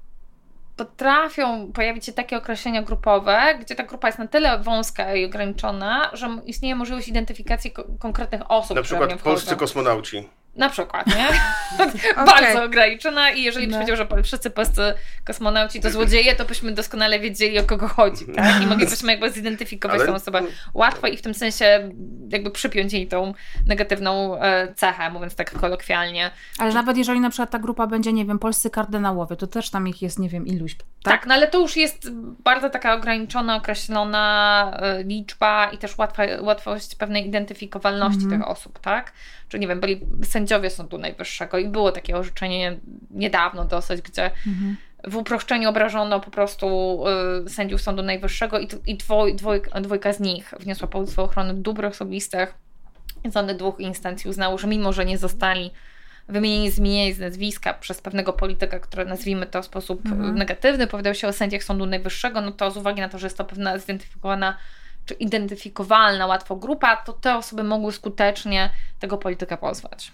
potrafią pojawić się takie określenia grupowe, gdzie ta grupa jest na tyle wąska i ograniczona, że istnieje możliwość identyfikacji konkretnych osób. Na przykład polscy kosmonauci. Na przykład, nie? Bardzo ograniczona i jeżeli byś powiedział, że wszyscy polscy kosmonauci to złodzieje, to byśmy doskonale wiedzieli, o kogo chodzi, tak? I moglibyśmy jakby zidentyfikować tę osobę łatwo i w tym sensie jakby przypiąć jej tą negatywną cechę, mówiąc tak kolokwialnie. Ale nawet jeżeli na przykład ta grupa będzie, nie wiem, polscy kardynałowie, to też tam ich jest, nie wiem, iluś, tak? No ale to już jest bardzo taka ograniczona, określona liczba i też łatwość pewnej identyfikowalności tych osób, tak? Czy nie wiem, byli sędziowie Sądu Najwyższego i było takie orzeczenie niedawno dosyć, gdzie w uproszczeniu obrażono po prostu sędziów Sądu Najwyższego i dwójka z nich wniosła powództwo o ochronę dóbr osobistych. Sądy 2 instancji uznały, że mimo, że nie zostali wymienieni z nazwiska przez pewnego polityka, który nazwijmy to w sposób negatywny, powiedział się o sędziach Sądu Najwyższego, no to z uwagi na to, że jest to pewna zidentyfikowana czy identyfikowalna łatwo grupa, to te osoby mogły skutecznie tego polityka pozwać.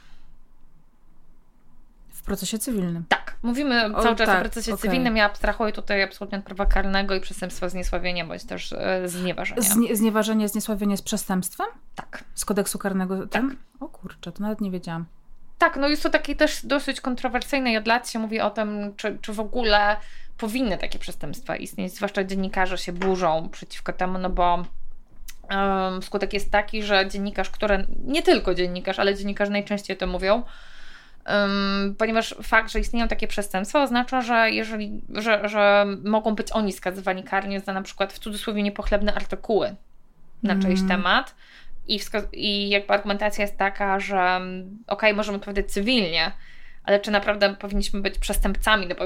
W procesie cywilnym. Tak, mówimy cały czas o procesie cywilnym. Ja abstrahuję tutaj absolutnie od prawa karnego i przestępstwa zniesławienia, bądź też znieważenia. Znieważenie, zniesławienie z przestępstwem? Tak. Z kodeksu karnego? Tak. O kurczę, to nawet nie wiedziałam. Tak, no jest to takie też dosyć kontrowersyjne i od lat się mówi o tym, czy w ogóle powinny takie przestępstwa istnieć, zwłaszcza dziennikarze się burzą przeciwko temu, no bo skutek jest taki, że dziennikarz, nie tylko dziennikarz, ale dziennikarze najczęściej to mówią, ponieważ fakt, że istnieją takie przestępstwa oznacza, że mogą być oni skazywani karnie za na przykład w cudzysłowie niepochlebne artykuły na czyjś temat i jakby argumentacja jest taka, że możemy odpowiadać cywilnie, ale czy naprawdę powinniśmy być przestępcami, no bo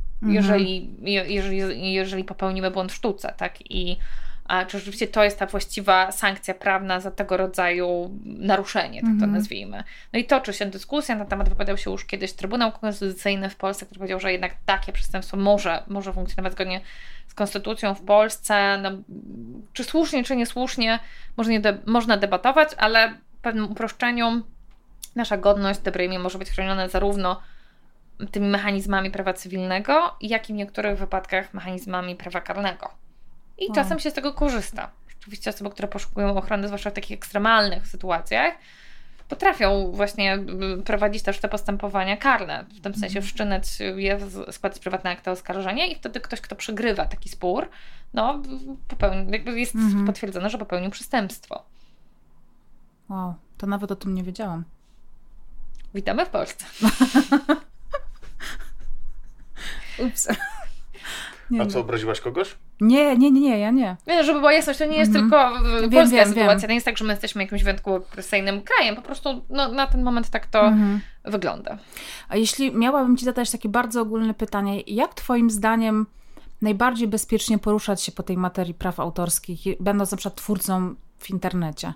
jeżeli popełnimy błąd w sztuce, tak? Czy rzeczywiście to jest ta właściwa sankcja prawna za tego rodzaju naruszenie, tak to nazwijmy. No i toczy się dyskusja, na temat wypowiadał się już kiedyś Trybunał Konstytucyjny w Polsce, który powiedział, że jednak takie przestępstwo może funkcjonować zgodnie z konstytucją w Polsce. No, czy słusznie, czy niesłusznie, można debatować, ale w pewnym uproszczeniu nasza godność, dobre imię może być chronione zarówno tymi mechanizmami prawa cywilnego, jak i w niektórych wypadkach mechanizmami prawa karnego. I czasem się z tego korzysta. Rzeczywiście osoby, które poszukują ochrony, zwłaszcza w takich ekstremalnych sytuacjach, potrafią właśnie prowadzić też te postępowania karne. W tym sensie wszczynać je, składać prywatne akty oskarżenia i wtedy ktoś, kto przegrywa taki spór, no jest potwierdzone, że popełnił przestępstwo. Wow, to nawet o tym nie wiedziałam. Witamy w Polsce. Ups. A co, obraziłaś kogoś? Nie, ja nie. Nie, żeby była jasność, to nie jest tylko polska sytuacja. To nie jest tak, że my jesteśmy jakimś wyjątkowo opresyjnym krajem. Po prostu na ten moment tak to wygląda. A jeśli miałabym Ci zadać takie bardzo ogólne pytanie, jak Twoim zdaniem najbardziej bezpiecznie poruszać się po tej materii praw autorskich, będąc na przykład twórcą w internecie?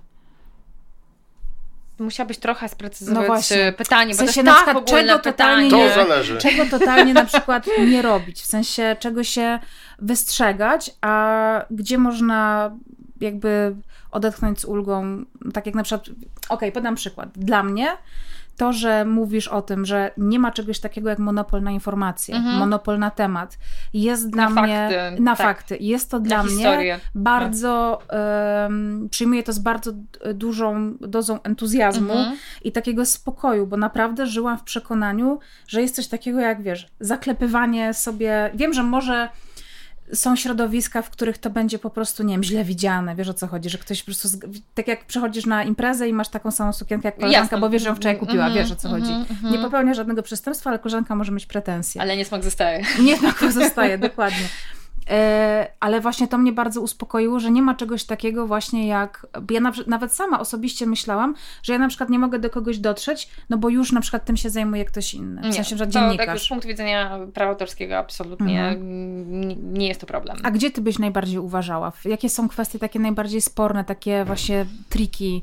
Musiałabyś trochę sprecyzować pytanie, bo w sensie, to jest tak ogólne pytanie. To zależy. Czego totalnie na przykład nie robić, w sensie czego się wystrzegać, a gdzie można jakby odetchnąć z ulgą, tak jak na przykład, podam przykład. Dla mnie to, że mówisz o tym, że nie ma czegoś takiego jak monopol na informacje, monopol na temat, jest dla mnie na fakty. Jest to dla mnie bardzo, przyjmuję to z bardzo dużą dozą entuzjazmu i takiego spokoju, bo naprawdę żyłam w przekonaniu, że jest coś takiego jak, zaklepywanie sobie, wiem, że może są środowiska, w których to będzie po prostu, nie wiem, źle widziane, wiesz o co chodzi, że ktoś po prostu, tak jak przychodzisz na imprezę i masz taką samą sukienkę jak koleżanka, bo wiesz, że ją wczoraj kupiła, wiesz o co chodzi. Nie popełnia żadnego przestępstwa, ale koleżanka może mieć pretensje. Ale niesmak zostaje. Niesmak zostaje, dokładnie. Ale właśnie to mnie bardzo uspokoiło, że nie ma czegoś takiego właśnie jak, ja nawet sama osobiście myślałam, że ja na przykład nie mogę do kogoś dotrzeć, no bo już na przykład tym się zajmuje ktoś inny, w sensie, że dziennikarz. Tak, z punktu widzenia prawa autorskiego absolutnie nie jest to problem. A gdzie ty byś najbardziej uważała? Jakie są kwestie takie najbardziej sporne, takie właśnie triki,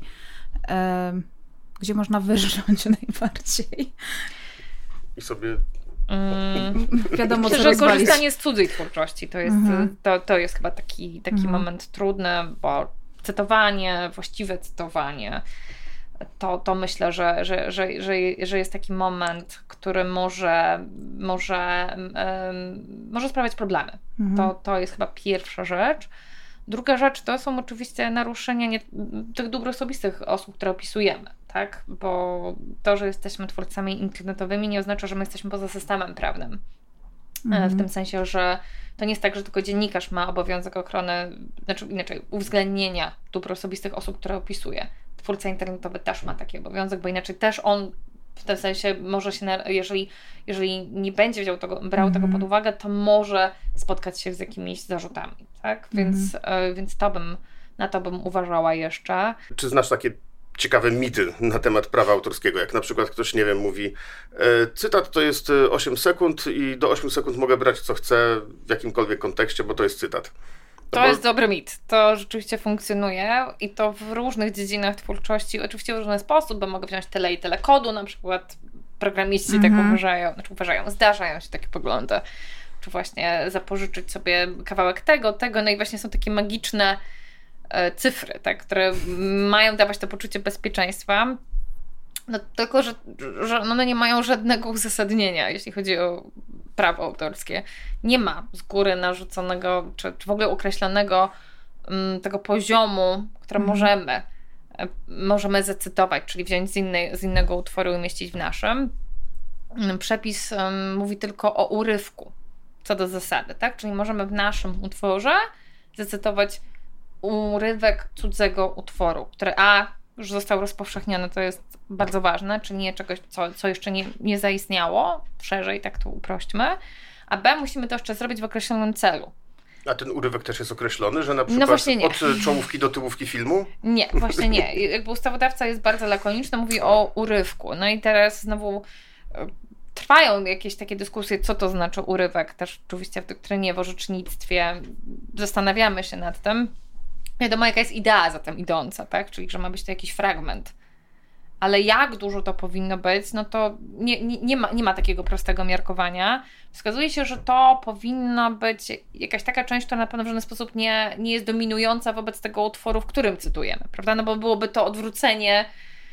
gdzie można wyrżnąć najbardziej? I sobie... Wiadomo, myślę, że korzystanie z cudzej twórczości to jest chyba taki moment trudny, bo cytowanie, właściwe cytowanie, to myślę, że jest taki moment, który może sprawiać problemy. To jest chyba pierwsza rzecz. Druga rzecz to są oczywiście naruszenia tych dóbr osobistych osób, które opisujemy, tak? Bo to, że jesteśmy twórcami internetowymi, nie oznacza, że my jesteśmy poza systemem prawnym. W tym sensie, że to nie jest tak, że tylko dziennikarz ma obowiązek ochrony, znaczy inaczej, uwzględnienia dóbr osobistych osób, które opisuje. Twórca internetowy też ma taki obowiązek, bo inaczej też on w tym sensie może się, jeżeli nie będzie brał tego pod uwagę, to może spotkać się z jakimiś zarzutami, tak? Więc na to bym uważała jeszcze. Czy znasz takie ciekawe mity na temat prawa autorskiego. Jak na przykład ktoś, nie wiem, mówi cytat to jest 8 sekund i do 8 sekund mogę brać co chcę w jakimkolwiek kontekście, bo to jest cytat. To jest dobry mit. To rzeczywiście funkcjonuje i to w różnych dziedzinach twórczości, oczywiście w różny sposób, bo mogę wziąć tyle i tyle kodu, na przykład programiści tak uważają, zdarzają się takie poglądy, czy właśnie zapożyczyć sobie kawałek tego, no i właśnie są takie magiczne cyfry, tak, które mają dawać to poczucie bezpieczeństwa, no tylko, że one nie mają żadnego uzasadnienia, jeśli chodzi o prawo autorskie. Nie ma z góry narzuconego, czy w ogóle określonego tego poziomu, który możemy zacytować, czyli wziąć z innego utworu i umieścić w naszym. Przepis mówi tylko o urywku, co do zasady, tak? Czyli możemy w naszym utworze zacytować urywek cudzego utworu, który już został rozpowszechniony, to jest bardzo ważne, czyli nie czegoś, co jeszcze nie zaistniało, szerzej, tak to uprośćmy, a B, musimy to jeszcze zrobić w określonym celu. A ten urywek też jest określony, że na przykład od czołówki do tyłówki filmu? Nie, właśnie nie. Jakby ustawodawca jest bardzo lakoniczny, mówi o urywku. No i teraz znowu trwają jakieś takie dyskusje, co to znaczy urywek. Też oczywiście w doktrynie, w orzecznictwie zastanawiamy się nad tym. Wiadomo, jaka jest idea za tym idąca, tak? Czyli, że ma być to jakiś fragment. Ale jak dużo to powinno być, no to nie ma takiego prostego miarkowania. Wskazuje się, że to powinno być jakaś taka część, która na pewno w żaden sposób nie jest dominująca wobec tego utworu, w którym cytujemy, prawda? No bo byłoby to odwrócenie,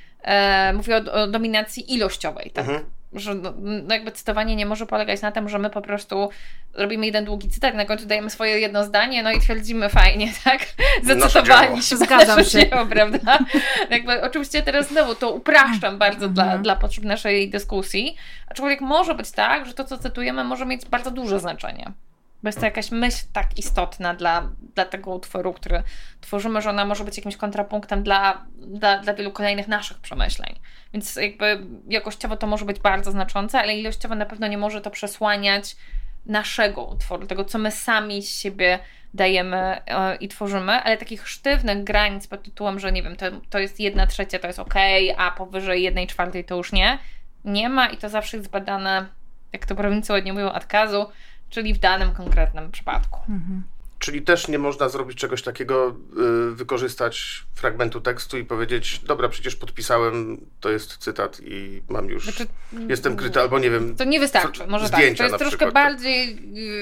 mówię o dominacji ilościowej, tak? Że no jakby cytowanie nie może polegać na tym, że my po prostu robimy jeden długi cytat, na końcu dajemy swoje jedno zdanie, no i twierdzimy fajnie, tak? Zacytowaliśmy. Zgadzam się. Prawda? Jakby, oczywiście teraz znowu to upraszczam bardzo dla potrzeb naszej dyskusji, aczkolwiek może być tak, że to, co cytujemy, może mieć bardzo duże znaczenie. Bo jest to jakaś myśl tak istotna dla tego utworu, który tworzymy, że ona może być jakimś kontrapunktem dla wielu kolejnych naszych przemyśleń. Więc jakby jakościowo to może być bardzo znaczące, ale ilościowo na pewno nie może to przesłaniać naszego utworu, tego, co my sami z siebie dajemy i tworzymy, ale takich sztywnych granic pod tytułem, że nie wiem, to jest 1/3, to jest okej, a powyżej 1/4 to już nie ma i to zawsze jest badane, jak to prawnicy ładnie mówią, ad casu, czyli w danym konkretnym przypadku. Czyli też nie można zrobić czegoś takiego, wykorzystać fragmentu tekstu i powiedzieć, dobra, przecież podpisałem, to jest cytat i mam już, jestem kryty, albo nie wiem. To nie wystarczy, może tak. To jest troszkę bardziej,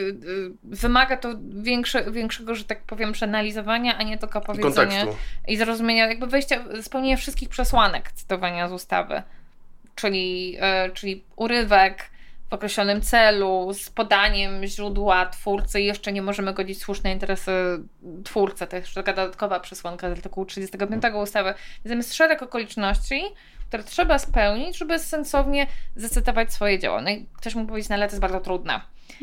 wymaga to większego, że tak powiem, przeanalizowania, a nie tylko powiedzenia i zrozumienia, jakby spełnienia wszystkich przesłanek cytowania z ustawy. Czyli urywek w określonym celu, z podaniem źródła twórcy i jeszcze nie możemy godzić w słuszne interesy twórcy. To jest taka dodatkowa przesłanka z artykułu 35 ustawy. Więc jest szereg okoliczności, które trzeba spełnić, żeby sensownie zacytować swoje dzieło. No i ktoś mógł powiedzieć, ale to jest bardzo trudne.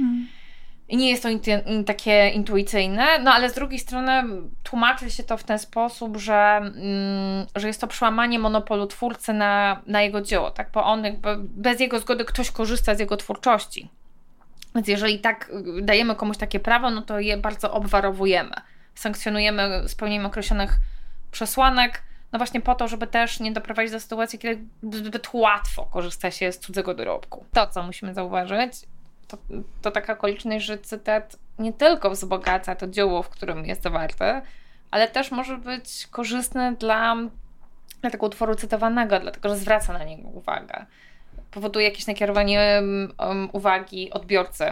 I nie jest to takie intuicyjne, no ale z drugiej strony tłumaczy się to w ten sposób, że jest to przełamanie monopolu twórcy na jego dzieło, tak? Bo on jakby bez jego zgody ktoś korzysta z jego twórczości. Więc jeżeli tak dajemy komuś takie prawo, no to je bardzo obwarowujemy. Sankcjonujemy spełnieniem określonych przesłanek, no właśnie po to, żeby też nie doprowadzić do sytuacji, kiedy zbyt łatwo korzysta się z cudzego dorobku. To, co musimy zauważyć, to taka okoliczność, że cytat nie tylko wzbogaca to dzieło, w którym jest zawarte, ale też może być korzystny dla tego utworu cytowanego, dlatego że zwraca na niego uwagę. Powoduje jakieś nakierowanie uwagi odbiorcy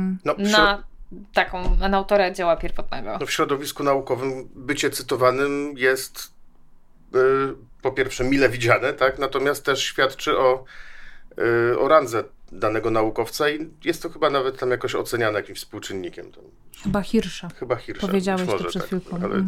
na autora dzieła pierwotnego. No w środowisku naukowym bycie cytowanym jest po pierwsze mile widziane, tak? Natomiast też świadczy o randze danego naukowca i jest to chyba nawet tam jakoś oceniane jakimś współczynnikiem. Chyba Hirsza. Powiedziałeś to przed chwilką. Ale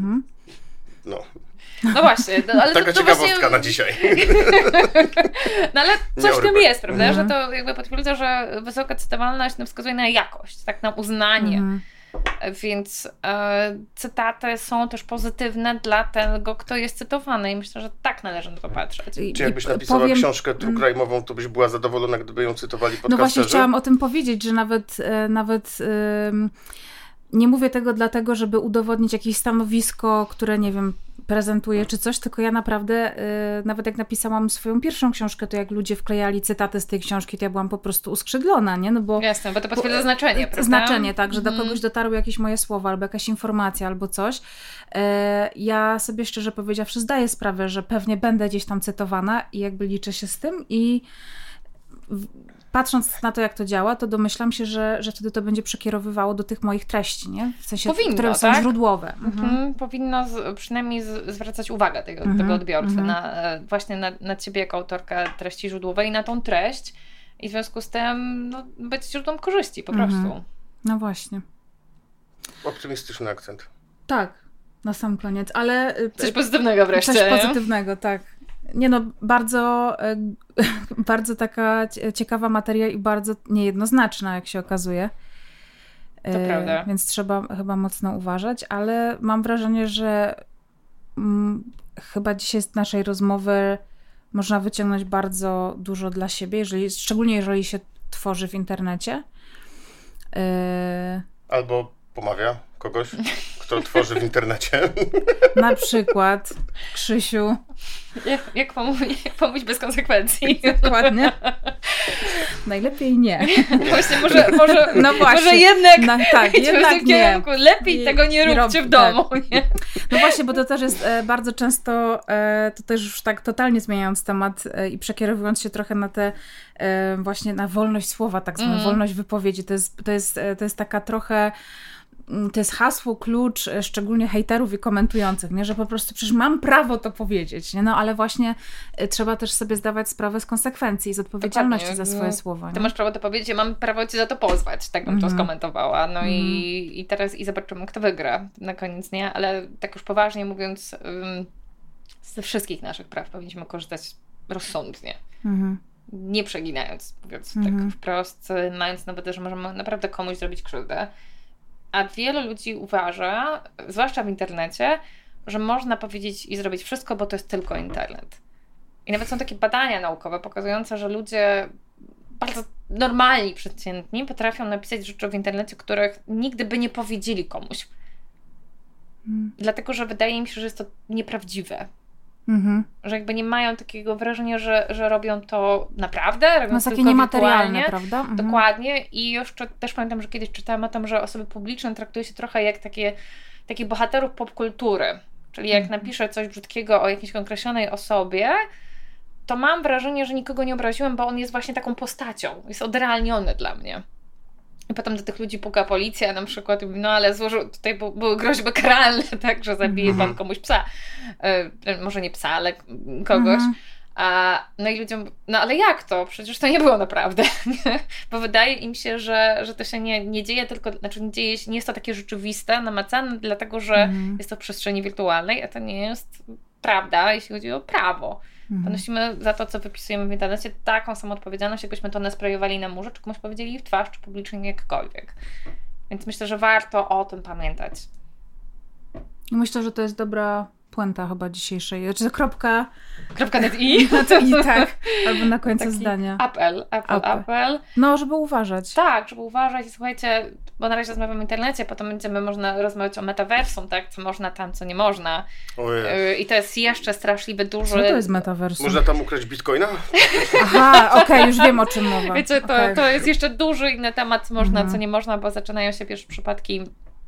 no właśnie. Ale taka ciekawostka właśnie na dzisiaj. No ale coś w tym jest, prawda? Że to jakby potwierdza, że wysoka cytowalność wskazuje na jakość, tak, na uznanie. Więc cytaty są też pozytywne dla tego, kto jest cytowany i myślę, że tak należy na to patrzeć. Czy jakbyś napisała książkę true crime'ową, to byś była zadowolona, gdyby ją cytowali podcasterzy? No właśnie chciałam o tym powiedzieć, że nawet nie mówię tego dlatego, żeby udowodnić jakieś stanowisko, które, nie wiem, prezentuję czy coś, tylko ja naprawdę, nawet jak napisałam swoją pierwszą książkę, to jak ludzie wklejali cytaty z tej książki, to ja byłam po prostu uskrzydlona, nie? No bo jasne, bo to potwierdza znaczenie, prawda? Znaczenie, tak, że do kogoś dotarły jakieś moje słowa, albo jakaś informacja, albo coś. Ja sobie szczerze powiedziawszy zdaję sprawę, że pewnie będę gdzieś tam cytowana i jakby liczę się z tym i patrząc na to, jak to działa, to domyślam się, że wtedy to będzie przekierowywało do tych moich treści, nie? W sensie, powinno, które są źródłowe. Powinno przynajmniej zwracać uwagę tego odbiorcy właśnie na ciebie jako autorkę treści źródłowej i na tą treść i w związku z tym być źródłem korzyści po prostu. No właśnie. Optymistyczny akcent. Tak, na sam koniec, ale... Coś pozytywnego wreszcie. Coś pozytywnego, tak. Nie no, bardzo, bardzo taka ciekawa materia i bardzo niejednoznaczna, jak się okazuje. To prawda. Więc trzeba chyba mocno uważać, ale mam wrażenie, że chyba dzisiaj z naszej rozmowy można wyciągnąć bardzo dużo dla siebie, szczególnie jeżeli się tworzy w internecie. Albo pomawia kogoś, kto tworzy w internecie. Na przykład Krzysiu. Jak pomówić bez konsekwencji. Dokładnie. Najlepiej nie. Właśnie, może jednak jednak nie. Kierunku. Lepiej tego nie róbcie w domu. Tak. Nie? No właśnie, bo to też jest bardzo często, to też już tak totalnie zmieniając temat i przekierowując się trochę na te właśnie na wolność słowa, tak zwaną wolność wypowiedzi. To jest taka trochę... To jest hasło, klucz, szczególnie hejterów i komentujących, nie? Że po prostu przecież mam prawo to powiedzieć, nie? No ale właśnie trzeba też sobie zdawać sprawę z konsekwencji, z odpowiedzialności za swoje słowa. Ty masz prawo to powiedzieć, ja mam prawo cię za to pozwać, tak bym to skomentowała. No i teraz zobaczymy, kto wygra na koniec, nie? Ale tak już poważnie mówiąc, ze wszystkich naszych praw powinniśmy korzystać rozsądnie. Nie przeginając, mówiąc tak wprost, mając nawet, że możemy naprawdę komuś zrobić krzywdę. A wielu ludzi uważa, zwłaszcza w internecie, że można powiedzieć i zrobić wszystko, bo to jest tylko internet. I nawet są takie badania naukowe pokazujące, że ludzie bardzo normalni, przeciętni potrafią napisać rzeczy w internecie, których nigdy by nie powiedzieli komuś. Dlatego, że wydaje mi się, że jest to nieprawdziwe. Że jakby nie mają takiego wrażenia, że robią to naprawdę, robią to takie niematerialne, prawda? Dokładnie. I jeszcze też pamiętam, że kiedyś czytałam o tym, że osoby publiczne traktuje się trochę jak takich bohaterów popkultury. Czyli jak napiszę coś brzydkiego o jakiejś określonej osobie, to mam wrażenie, że nikogo nie obraziłem, bo on jest właśnie taką postacią. Jest odrealniony dla mnie. I potem do tych ludzi puka policja na przykład i mówi, no ale tutaj były groźby karalne, tak, że zabije pan komuś psa. Może nie psa, ale kogoś. No i ludziom, no ale jak to? Przecież to nie było naprawdę. Bo wydaje im się, że to się nie dzieje, tylko, znaczy nie jest to takie rzeczywiste, namacalne, dlatego że jest to w przestrzeni wirtualnej, a to nie jest prawda, jeśli chodzi o prawo. Ponosimy za to, co wypisujemy w internecie, taką samą odpowiedzialność, jakbyśmy to nasprejowali na murze, czy komuś powiedzieli w twarz, czy publicznie jakkolwiek. Więc myślę, że warto o tym pamiętać. Myślę, że to jest dobra puenta chyba dzisiejszej. Czy to kropka? Net i? Tak. Albo na końcu zdania. Apel. No, żeby uważać. Tak, żeby uważać. I słuchajcie, bo na razie rozmawiamy w internecie, potem można rozmawiać o metaversum, tak? Co można tam, co nie można. I to jest jeszcze straszliwie dużo. Co to jest metaversum? Można tam ukraść bitcoina? Aha, okej, już wiem, o czym mowa. Wiecie, to jest jeszcze duży inny temat, co można, co nie można, bo zaczynają się pierwsze przypadki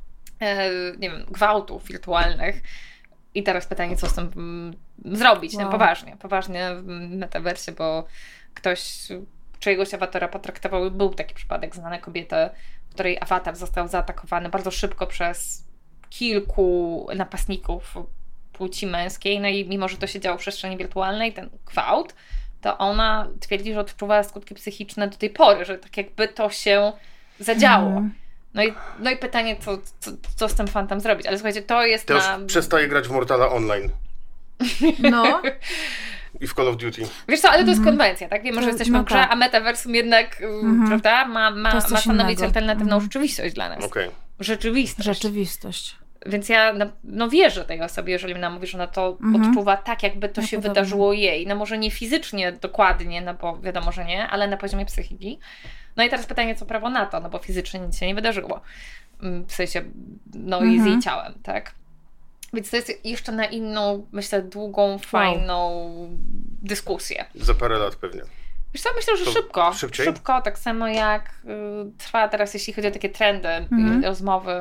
nie wiem, gwałtów wirtualnych. I teraz pytanie, co z tym zrobić, poważnie w metaversie, bo ktoś czyjegoś awatara potraktował, był taki przypadek, znane kobiety, w której awatar został zaatakowany bardzo szybko przez kilku napastników płci męskiej, no i mimo, że to się działo w przestrzeni wirtualnej, ten gwałt, to ona twierdzi, że odczuwa skutki psychiczne do tej pory, że tak jakby to się zadziało. No i pytanie, co z tym fantem zrobić? Ale słuchajcie, to jest Też przestaje grać w Mortala online. No. I w Call of Duty. Wiesz co, ale to jest konwencja, tak? Wiemy, że jesteśmy w grze, a metaversum jednak, prawda, ma stanowić alternatywną rzeczywistość dla nas. Okay. Rzeczywistość. Więc ja wierzę tej osobie, jeżeli ona mówi, że ona to odczuwa tak, jakby to się wydarzyło jej. No może nie fizycznie dokładnie, no bo wiadomo, że nie, ale na poziomie psychiki. No i teraz pytanie, co prawo na to, no bo fizycznie nic się nie wydarzyło. W sensie, i z jej ciałem, tak? Więc to jest jeszcze na inną, myślę, długą, fajną dyskusję. Za parę lat pewnie. Wiesz co, myślę, że szybko. Szybciej? Szybko, tak samo jak trwa teraz, jeśli chodzi o takie trendy, rozmowy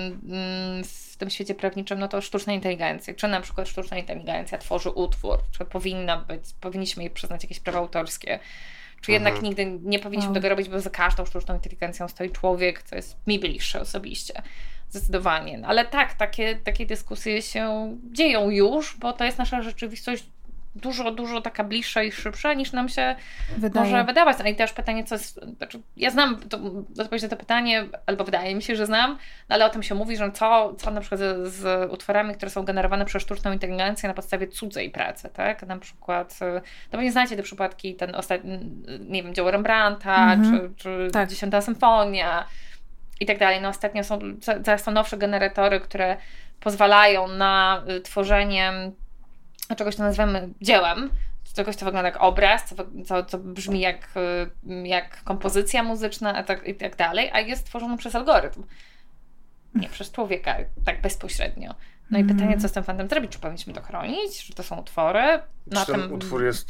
w tym świecie prawniczym, no to sztuczna inteligencja. Czy na przykład sztuczna inteligencja tworzy utwór, czy powinniśmy jej przyznać jakieś prawa autorskie, czy jednak nigdy nie powinniśmy tego robić, bo za każdą sztuczną inteligencją stoi człowiek, co jest mi bliższe osobiście. Zdecydowanie. Ale tak, takie dyskusje się dzieją już, bo to jest nasza rzeczywistość dużo taka bliższa i szybsza, niż nam się może wydawać. No i też pytanie, co jest... Znaczy, ja znam odpowiedź na to pytanie, albo wydaje mi się, że znam, ale o tym się mówi, że co na przykład z utworami, które są generowane przez sztuczną inteligencję na podstawie cudzej pracy, tak? Na przykład, to pewnie znacie te przypadki, ten ostatni, nie wiem, dzieło Rembrandta, czy tak. 10. symfonia i tak dalej. No ostatnio są coraz to nowsze generatory, które pozwalają na tworzenie czegoś, co nazywamy dziełem, czegoś, co wygląda jak obraz, co brzmi jak kompozycja muzyczna i tak dalej, a jest tworzone przez algorytm. Nie przez człowieka, tak bezpośrednio. No i pytanie, co z tym fantem zrobić? Czy powinniśmy to chronić? Czy to są utwory? Czy ten utwór jest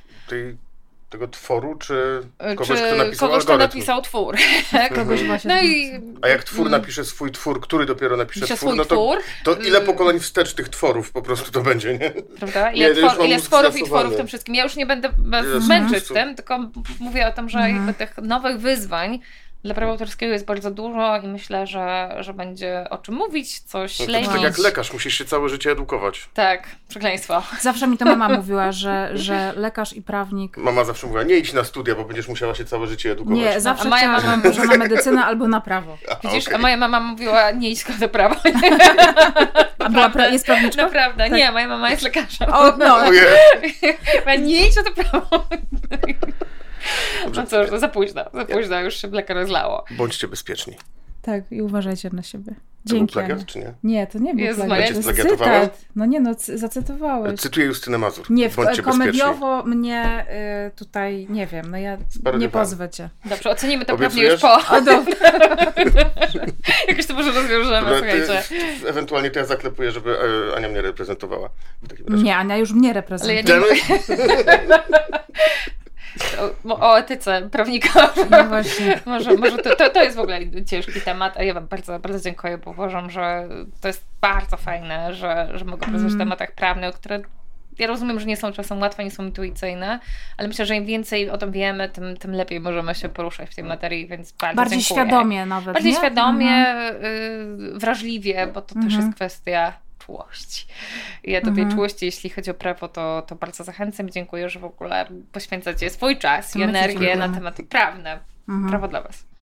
tego tworu, czy kogoś, kto napisał algorytm? Kto napisał twór. Kogoś właśnie. A jak twór napisze swój twór, który dopiero napisze twór, no to ile pokoleń wstecz tych tworów po prostu to będzie, nie? Prawda? Ile stworów i tworów w tym wszystkim. Ja już nie będę męczyć tym, tylko mówię o tym, że jakby tych nowych wyzwań dla prawa autorskiego jest bardzo dużo i myślę, że będzie o czym mówić, coś śledzić. Tak jak lekarz, musisz się całe życie edukować. Tak, przekleństwo. Zawsze mi to mama mówiła, że lekarz i prawnik... Mama zawsze mówiła, nie idź na studia, bo będziesz musiała się całe życie edukować. Nie, zawsze chciałam, że na medycynę albo na prawo. Widzisz, a moja mama mówiła, nie idź do prawa. A jest prawniczką? Naprawdę, tak. Nie, moja mama jest lekarzem. Nie idź do prawa. No cóż, za późno, już się mleko rozlało. Bądźcie bezpieczni. Tak, i uważajcie na siebie. To był plagiat, czy nie? Nie, to nie był Jezu, plagiat. Jezus, to jest cytat. No nie, zacytowałeś. Cytuję Justynę Mazur. Nie, bądźcie komediowo bezpieczni. mnie tutaj, nie wiem, ja nie pozwę cię. Dobrze, ocenimy to prawnie już po. Jakoś to może rozwiążemy, słuchajcie. Ewentualnie to ja zaklepuję, żeby Ania mnie reprezentowała. Nie, Ania już mnie reprezentuje. O etyce prawnika. No właśnie. może to jest w ogóle ciężki temat, a ja wam bardzo, bardzo dziękuję, bo uważam, że to jest bardzo fajne, że mogę pracować w tematach prawnych, które ja rozumiem, że nie są czasem łatwe, nie są intuicyjne, ale myślę, że im więcej o tym wiemy, tym lepiej możemy się poruszać w tej materii, więc bardzo bardziej dziękuję. Świadomie nawet, bardziej nie? świadomie, wrażliwie, bo to też jest kwestia czułości. I ja do tej czułości, jeśli chodzi o prawo, to bardzo zachęcam i dziękuję, że w ogóle poświęcacie swój czas i energię na tematy prawne. Brawo dla was.